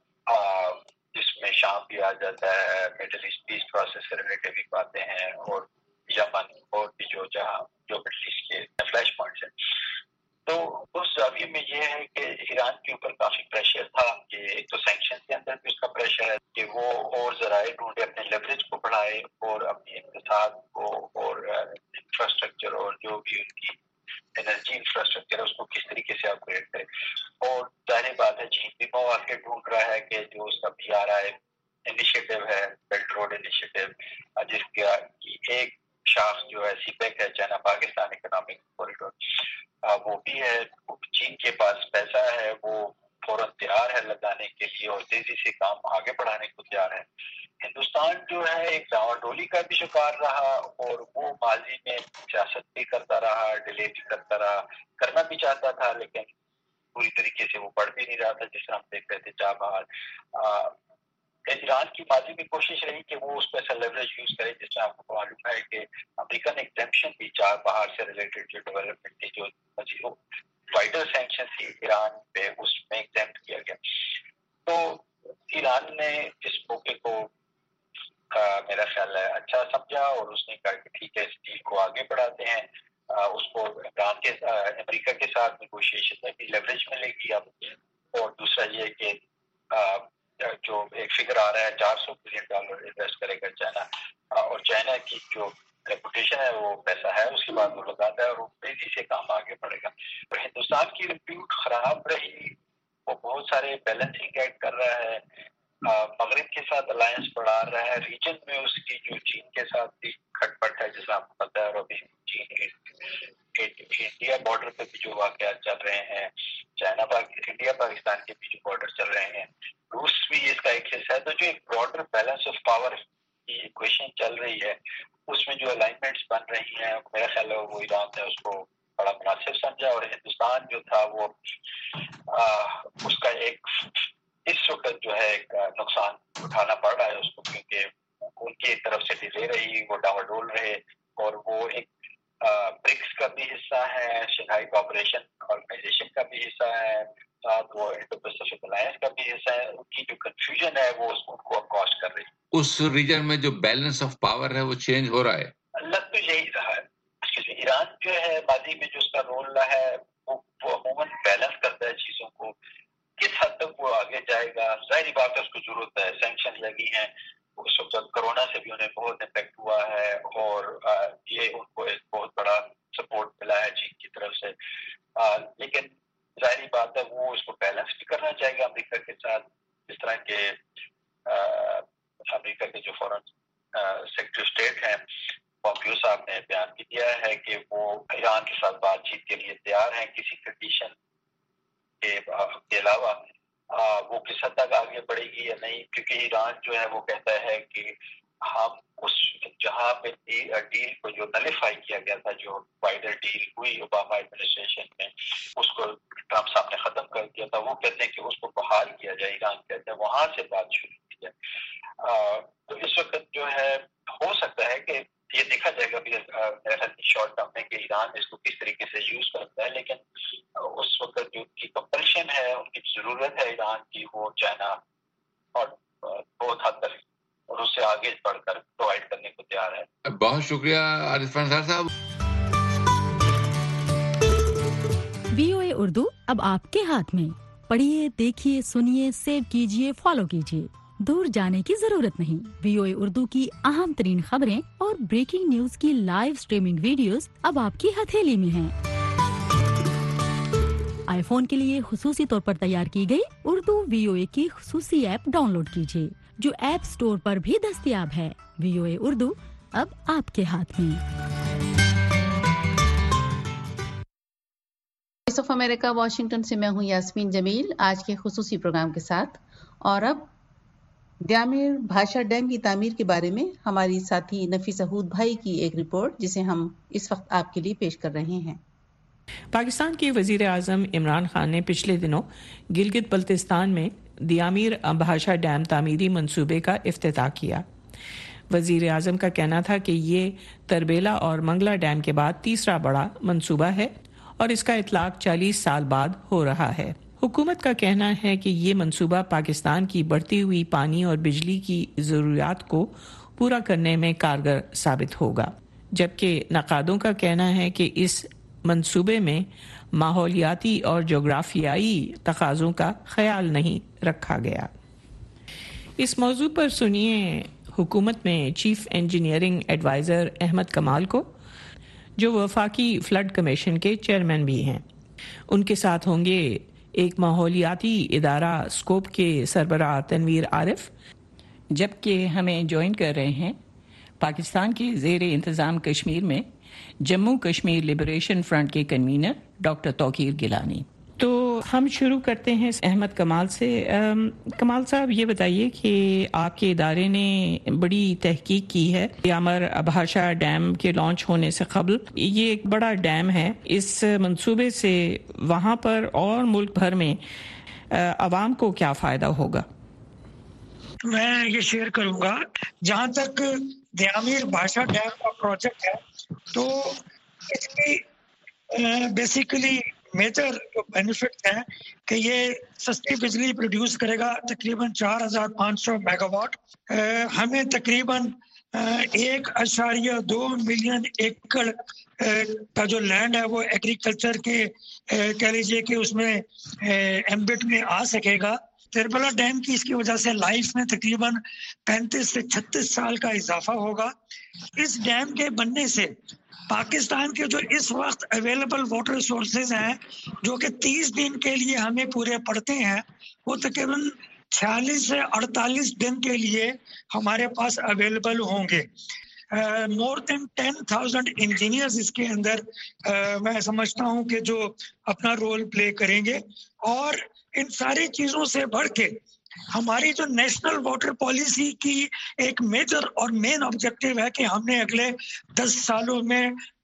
جس میں شام بھی آ جاتا ہے، مڈل ایسٹ پیس پروسیس سے ریلیٹڈ بھی باتیں ہیں، اور یمن اور بھی جہاں جو مڈل ایسٹ کے فلیش پوائنٹس ہیں. تو اس زاویے میں یہ ہے کہ ایران کے اوپر کافی پریشر تھا کہ ایک تو سینکشن کے اندر بھی اس کا پریشر ہے کہ وہ اور ذرائع ڈھونڈے، اپنے لیوریج کو بڑھائے، اور اپنے اقتصاد کو اور انفراسٹرکچر اور جو بھی ان کی انرجی انفراسٹرکچر ہے اس کو کس طریقے سے اپ گریڈ کرے. اور ظاہر بات ہے چین بھی مواقع ڈھونڈ رہا ہے کہ جو اس کا پی آر آئی انیشیٹو ہے، بیلٹ روڈ انیشیٹو، جس کا ایک شاخ جو ہے سی پیک ہے، چائنا پاکستان اکنامک کوریڈور، وہ بھی ہے. چین کے پاس پیسہ ہے، وہ فوراً تیار ہے لگانے کے لیے اور تیزی سے کام آگے بڑھانے کو تیار ہے. ہندوستان جو ہے ایک ڈاواڈولی کا بھی شکار رہا، اور وہ ماضی میں سیاست بھی کرتا رہا، ڈیلے بھی کرتا رہا، کرنا بھی چاہتا تھا لیکن پوری طریقے سے وہ بڑھ بھی نہیں رہا تھا. جس طرح ہم دیکھ رہے تھے چاہ بہار، ایران کی ماضی میں کوشش رہی کہ وہ اس کو ایسا لیوریج یوز کرے. جس طرح آپ کو معلوم ہے کہ امریکن ایگزمپشن بھی چاہ بہار سے ریلیٹڈ جو ڈیولپمنٹ تھی، جو وائڈر سینکشن تھی ایران پہ، اس میں ایگزمپٹ کیا گیا. تو ایران نے اس موقع کو میرا خیال ہے اچھا سمجھا، اور اس نے کہا کہ ٹھیک ہے اس ڈیل کو آگے بڑھاتے ہیں. اس کو ایران کے امریکہ کے ساتھ نیگوشیشن میں بھی لیوریج ملے گی اب. اور دوسرا یہ کہ جو ایک فگر آ رہا ہے $400 بلین انویسٹ کرے گا چائنا، اور چائنا کی جو ریپوٹیشن ہے وہ پیسہ ہے اس کے بعد وہ لگاتا ہے، اور وہ تیزی سے کام آگے بڑھے گا. اور ہندوستان کی ریپیوٹ خراب رہی، وہ بہت سارے بیلنسنگ ایکٹ کر رہا ہے، مغرب کے ساتھ الائنس بڑھا رہا ہے، ریجن میں اس کی جو چین کے ساتھ بھی کھٹ پٹ ہے جیسا آپ کو پتا ہے، اور ابھی چین انڈیا بارڈر پہ بھی جو واقعات چل رہے ہیں، انڈیا پاکستان کے بھی جو بارڈر چل رہے ہیں، روس بھی اس کا ایک حصہ ہے. تو جو ایک براڈر بیلنس آف پاور کی ایکویشن چل رہی ہے اس میں جو الائنمنٹس بن رہی ہیں، میرا خیال ہے وہ ایران نے اس کو بڑا مناسب سمجھا. اور ہندوستان جو تھا وہ اس کا ایک اس وقت جو ہے ایک نقصان اٹھانا پڑ رہا ہے اس کو، کیونکہ ان کی طرف سے ڈیلے رہی، وہ ڈاواڈول رہے، اور وہ ایک برکس کا بھی حصہ ہے، شنگھائی کوآپریشن آرگنائزیشن کا بھی حصہ ہے، ساتھ وہ انڈو پیسیفک الائنس کا بھی حصہ ہے. ان کی جو کنفیوژن ہے وہ ان کو کاسٹ کر رہی ہے. اس ریجن میں جو بیلنس آف پاور ہے وہ چینج ہو رہا ہے. لگ تو یہی رہا ہے. ایران جو ہے ماضی میں جو اس کا رول رہا ہے وہ عموماً بیلنس کرتا ہے چیزوں کو. کس حد تک وہ آگے جائے گا، ظاہری بات ہے اس کو ضرورت ہے. سینکشن لگی ہیں، اس وقت کرونا سے بھی انہیں بہت امپیکٹ ہوا ہے، اور یہ ان کو ایک بہت بڑا سپورٹ ملا ہے چین کی طرف سے. لیکن ظاہری بات ہے وہ اس کو بیلنس بھی کرنا چاہے گا امریکہ کے ساتھ. جس طرح کے امریکہ کے جو فورن سیکرٹری اسٹیٹ ہیں پومپیو صاحب نے بیان بھی دیا ہے کہ وہ ایران کے ساتھ بات چیت کے لیے تیار ہیں کسی کنڈیشن کے علاوہ. وہ کس حد تک آگے بڑھے گی یا نہیں، کیونکہ ایران جو ہے وہ کہتا ہے کہ ہم اس جہاں پہ ڈیل کو جو نلیفائی کیا گیا تھا، جو وائڈر ڈیل ہوئی اوباما ایڈمنسٹریشن میں، اس کو ٹرمپ صاحب نے ختم کر دیا تھا. وہ کہتے ہیں کہ اس کو بحال کیا جائے. ایران کہتے ہیں وہاں سے بات شروع کی جائے. تو اس وقت جو ہے ہو سکتا ہے کہ یہ دیکھا جائے گا بھی شارٹ ٹرم میں کہ ایران اس کو کس طریقے سے یوز کرتا ہے. لیکن اس وقت جو ان کی کمپلشن ہے، ان کی ضرورت ہے ایران کی، وہ چائنا اور بہت حد تک اور اس سے آگے بڑھ کر پرووائڈ کرنے کو تیار ہے. بہت شکریہ عارف انصار صاحب. VOA اردو اب آپ کے ہاتھ میں. پڑھیے، دیکھیے، سنیے، سیو کیجیے، فالو کیجیے. دور جانے کی ضرورت نہیں. VOA اردو کی اہم ترین خبریں اور بریکنگ نیوز کی لائیو سٹریمنگ ویڈیوز اب آپ کی ہتھیلی میں ہیں. آئی فون کے لیے خصوصی طور پر تیار کی گئی اردو VOA کی خصوصی ایپ ڈاؤن لوڈ کیجیے، جو ایپ سٹور پر بھی دستیاب ہے. VOA اردو اب آپ کے ہاتھ میں. وائس آف امریکہ واشنگٹن سے میں ہوں یاسمین جمیل آج کے خصوصی پروگرام کے ساتھ. اور اب دیامیر بھاشا ڈیم کی تعمیر کے بارے میں ہماری ساتھی نفیسہ ہود بھائی کی ایک رپورٹ، جسے ہم اس وقت آپ کے لیے پیش کر رہے ہیں. پاکستان کے وزیر اعظم عمران خان نے پچھلے دنوں گلگت بلتستان میں دیامیر بھاشا ڈیم تعمیری منصوبے کا افتتاح کیا. وزیر اعظم کا کہنا تھا کہ یہ تربیلا اور منگلا ڈیم کے بعد تیسرا بڑا منصوبہ ہے اور اس کا اطلاق 40 سال بعد ہو رہا ہے. حکومت کا کہنا ہے کہ یہ منصوبہ پاکستان کی بڑھتی ہوئی پانی اور بجلی کی ضروریات کو پورا کرنے میں کارگر ثابت ہوگا، جبکہ نقادوں کا کہنا ہے کہ اس منصوبے میں ماحولیاتی اور جغرافیائی تقاضوں کا خیال نہیں رکھا گیا. اس موضوع پر سنیے حکومت میں chief engineering adviser Ahmad Kamal کو، جو وفاقی فلڈ کمیشن کے چیئرمین بھی ہیں. ان کے ساتھ ہوں گے ایک ماحولیاتی ادارہ اسکوپ کے سربراہ تنویر عارف، جبکہ ہمیں جوائن کر رہے ہیں پاکستان کے زیر انتظام کشمیر میں جموں کشمیر لبریشن فرنٹ کے کنوینر ڈاکٹر توقیر گیلانی. تو ہم شروع کرتے ہیں احمد کمال سے. کمال صاحب، یہ بتائیے کہ آپ کے ادارے نے بڑی تحقیق کی ہے دیامر بھاشا ڈیم کے لانچ ہونے سے قبل. یہ ایک بڑا ڈیم ہے. اس منصوبے سے وہاں پر اور ملک بھر میں عوام کو کیا فائدہ ہوگا؟ میں یہ شیئر کروں گا. جہاں تک دیامیر بھاشا ڈیم کا پروجیکٹ ہے تو اس کی بیسیکلی میجر بینیفٹ ہے کہ یہ سستی بجلی پروڈیوس کرے گا، تقریباً 4500 میگا واٹ. ہمیں تقریباً 1.2 ملین ایکڑ کا جو لینڈ ہے وہ ایگریکلچر کے کہہ لیجیے کہ اس میں ایمبٹ میں آ سکے گا. تربلا ڈیم کی اس کی وجہ سے لائف میں تقریباً 35 سے 36 سال کا اضافہ ہوگا. اس ڈیم کے بننے سے پاکستان کے جو اس وقت اویلیبل واٹر سورسز ہیں جو کہ 30 دن کے لیے ہمیں پورے پڑتے ہیں، وہ تقریباً 46 سے 48 دن کے لیے ہمارے پاس اویلیبل ہوں گے. مور دین 10,000 انجینئرز اس کے اندر میں سمجھتا ہوں کہ جو اپنا رول پلے کریں گے. اور ان ساری چیزوں سے بڑھ کے ہماری جو نیشنل واٹر پالیسی کی ایک میجر اور مین آبجیکٹو ہے کہ ہم نے اگلے 10 سالوں میں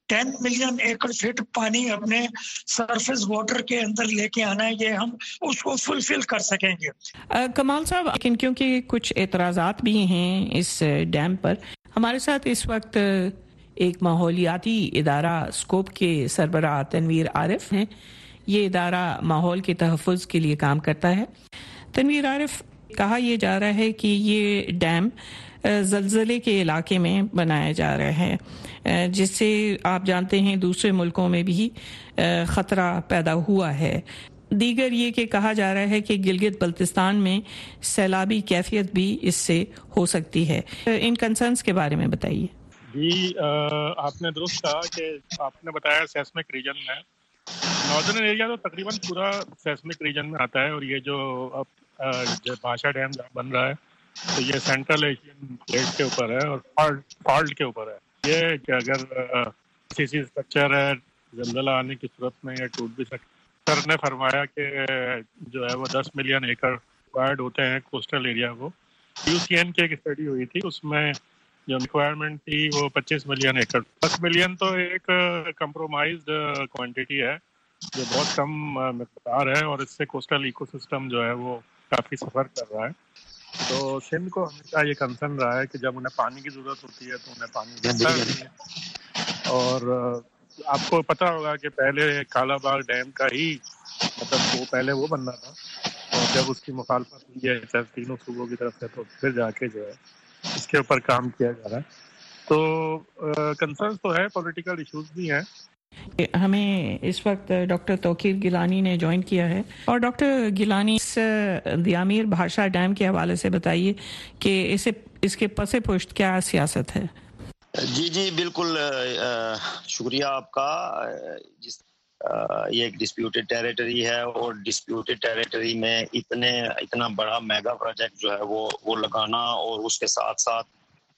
10 मिलियन एकड़ फीट पानी अपने सरफेस वाटर के अंदर लेके आना है, ये हम उसको फुलफिल कर सकेंगे। कमाल साहब, लेकिन क्योंकि कुछ एतराज़ात भी हैं इस डैम पर, हमारे साथ इस वक्त एक माहौलियाती इदारा स्कोप के सरबराह तनवीर आरिफ हैं। ये इदारा माहौल के तहफ़्फ़ुज़ के लिए काम करता है। तनवीर आरिफ, कहा यह जा रहा है कि ये डैम ज़लज़ले के इलाके में बनाया जा रहा है, जिससे आप जानते हैं दूसरे मुल्कों में भी ख़तरा पैदा हुआ है। दीगर ये कि कहा जा रहा है कि गिलगित बल्तिस्तान में सैलाबी कैफियत भी इससे हो सकती है। इन कंसर्न्स के बारे में बताइए। जी, आपने दुरुस्त कहा कि आपने बताया सेस्मिक रीजन में, नॉर्दर्न एरिया तो तकरीबन पूरा सेस्मिक रीजन में आता है, और ये जो अब भाषा डैम बन रहा है तो ये सेंट्रल एशियन प्लेट के ऊपर है और फॉल्ट के ऊपर है। ये कि अगर सीसी स्ट्रक्चर है, जलजला आने की सूरत में ये टूट भी सकता। सर ने फरमाया कि जो है वो 10 मिलियन एकड़ रिक्वायर्ड होते हैं कोस्टल एरिया को। यूसीएन की एक स्टडी हुई थी, उसमें जो रिक्वायरमेंट थी वो 25 मिलियन एकड़। 10 मिलियन तो एक कंप्रोमाइज्ड क्वांटिटी है जो बहुत कम मिकदार है, और इससे कोस्टल इकोसिस्टम जो है वो काफ़ी सफ़र कर रहा है। तो सिंध को हमेशा ये कंसर्न रहा है कि जब उन्हें पानी की ज़रूरत होती है तो उन्हें पानी मिलता नहीं है। और आपको पता होगा कि पहले कालाबाग डैम का ही मतलब वो पहले वो बनना था, और जब उसकी मुखालफत हुई है तीनों सूबों की तरफ से तो फिर जाके जो है इसके ऊपर काम किया जा रहा है। तो कंसर्न तो है, पॉलिटिकल इश्यूज भी हैं। हमें इस वक्त डॉक्टर तौकीर गिलानी ने ज्वाइन किया है, और डॉक्टर गिलानी इस दियामीर भाषा डैम के हवाले से बताइए कि इसके पसे पुश्त क्या सियासत है। जी बिल्कुल, शुक्रिया आपका। ये एक डिस्प्यूटेड टेरिटरी है, और डिस्प्यूटेड टेरिटरी में इतना बड़ा मेगा प्रोजेक्ट जो है वो लगाना, और उसके साथ साथ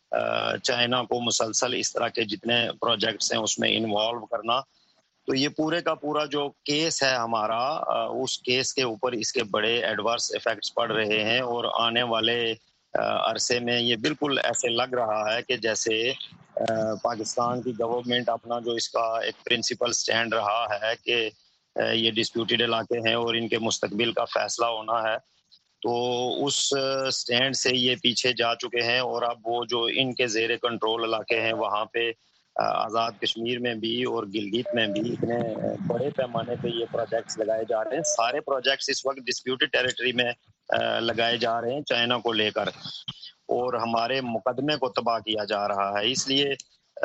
चाइना को मुसलसल इस तरह के जितने प्रोजेक्ट्स हैं उसमें इन्वॉल्व करना, तो ये पूरे का पूरा जो केस है हमारा, उस केस के ऊपर इसके बड़े एडवर्स इफेक्ट्स पड़ रहे हैं। और आने वाले अरसे में ये बिल्कुल ऐसे लग रहा है कि जैसे पाकिस्तान की गवर्नमेंट अपना जो इसका एक प्रिंसिपल स्टैंड रहा है कि ये डिस्प्यूटेड इलाके हैं और इनके मुस्तकबिल का फैसला होना है, तो उस स्टैंड से ये पीछे जा चुके हैं। और अब वो जो इनके ज़ेरे कंट्रोल इलाके हैं वहाँ पे आज़ाद कश्मीर में भी और गिलगित में भी इतने बड़े पैमाने पे ये प्रोजेक्ट्स लगाए जा रहे हैं। सारे प्रोजेक्ट्स इस वक्त डिस्प्यूटेड टेरिटरी में लगाए जा रहे हैं चाइना को लेकर, और हमारे मुकदमे को तबाह किया जा रहा है। इसलिए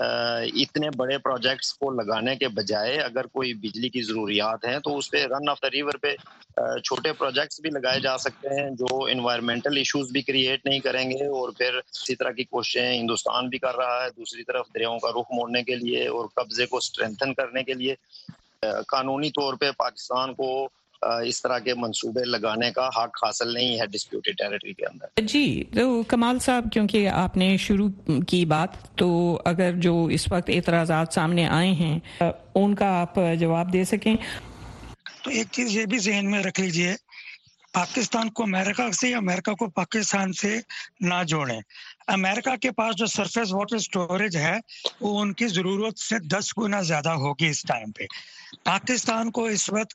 इतने बड़े प्रोजेक्ट्स को लगाने के बजाय अगर कोई बिजली की ज़रूरियात हैं तो उस पे रन ऑफ द रिवर पे छोटे प्रोजेक्ट्स भी लगाए जा सकते हैं जो एनवायरमेंटल इश्यूज भी क्रिएट नहीं करेंगे। और फिर इसी तरह की कोशिशें हिंदुस्तान भी कर रहा है दूसरी तरफ दरियाओं का रुख मोड़ने के लिए और कब्जे को स्ट्रेंथन करने के लिए। कानूनी तौर पे पाकिस्तान को इस तरह के मंसूबे लगाने का हक हासिल नहीं है डिस्प्यूटेड टेरिटरी के अंदर। जी, तो कमाल साहब, क्योंकि आपने शुरू की बात, तो अगर जो इस वक्त एतराज़ात सामने आए हैं उनका आप जवाब दे सकें। तो एक चीज ये भी ज़हन में रख लीजिए, पाकिस्तान को अमेरिका से, अमेरिका को पाकिस्तान से ना जोड़ें। अमेरिका के पास जो सरफेस वाटर स्टोरेज है वो उनकी ज़रूरत से 10 गुना ज़्यादा होगी इस टाइम पे। पाकिस्तान को इस वक्त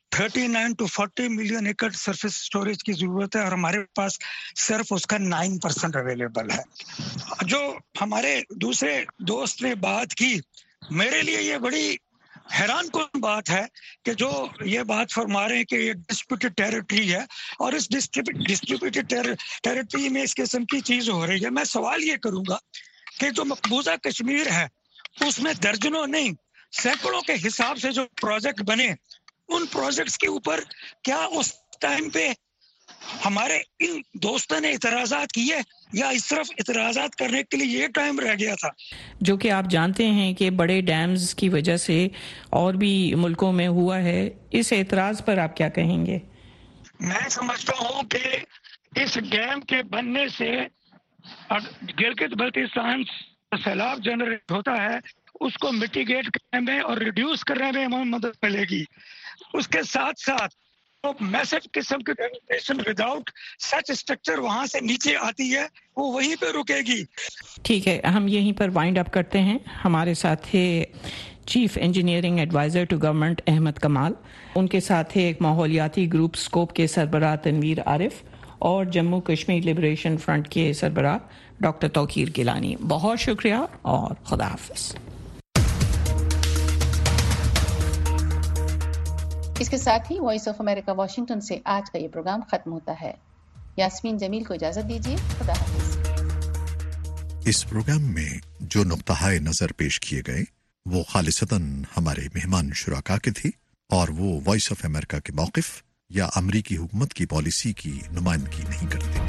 39 to 40 million acre surface storage की जरूरत है और हमारे पास सिर्फ उसका 9% अवेलेबल है। जो हमारे दूसरे दोस्त ने बात की, मेरे लिए ये बड़ी हैरान कुन बात है कि जो ये बात फरमा रहे हैं कि ये डिस्प्यूटेड टेरिटरी है और इस डिस्प्यूटेड टेरिटरी में इस किस्म की चीज हो रही है। मैं सवाल ये करूंगा कि जो मकबूजा कश्मीर है उसमें दर्जनों नहीं सैकड़ों के हिसाब से जो प्रोजेक्ट बने, उन प्रोजेक्ट्स के ऊपर क्या उस टाइम पे हमारे इन दोस्तों ने इतराज़ात किए या इस तरफ इतराज़ात करने के लिए ये टाइम रह गया था? जो कि आप जानते हैं कि बड़े डैम्स की वजह से और भी मुल्कों में हुआ है। इस एतराज़ पर आप क्या कहेंगे? मैं समझता हूँ कि इस डैम के बनने से गिलगित बल्तिस्तान सैलाब जनरेट होता है, उसको मिटिगेट करने में और रिड्यूस करने में हमें मदद मिलेगी। उसके साथ साथ तो मैसिव किस्म की डेवलपमेंट विदाउट सच स्ट्रक्चर वहां से नीचे आती है, वो वहीं पे रुकेगी। ठीक है, हम यहीं पर वाइंड अप करते हैं। हमारे साथ थे chief engineering adviser to government Ahmad Kamal, उनके साथ ही एक माहौलियाती ग्रुप स्कोप के सरबराह तनवीर आरिफ और जम्मू कश्मीर लिबरेशन फ्रंट के सरबराह डॉक्टर तौकीर गिलानी। बहुत शुक्रिया और खुदा हाफिज। इसके साथ ही वॉइस ऑफ अमेरिका वाशिंगटन से आज का ये प्रोग्राम खत्म होता है। यास्मीन जमील को इजाजत दीजिए। खुदा हाफिज। इस प्रोग्राम में जो नुक्ताए नजर पेश किए गए वो खालिसतन हमारे मेहमान शुराका के थे और वो वॉइस ऑफ अमेरिका के मौक़िफ़ या अमरीकी हुकूमत की पॉलिसी की नुमाइंदगी नहीं करते।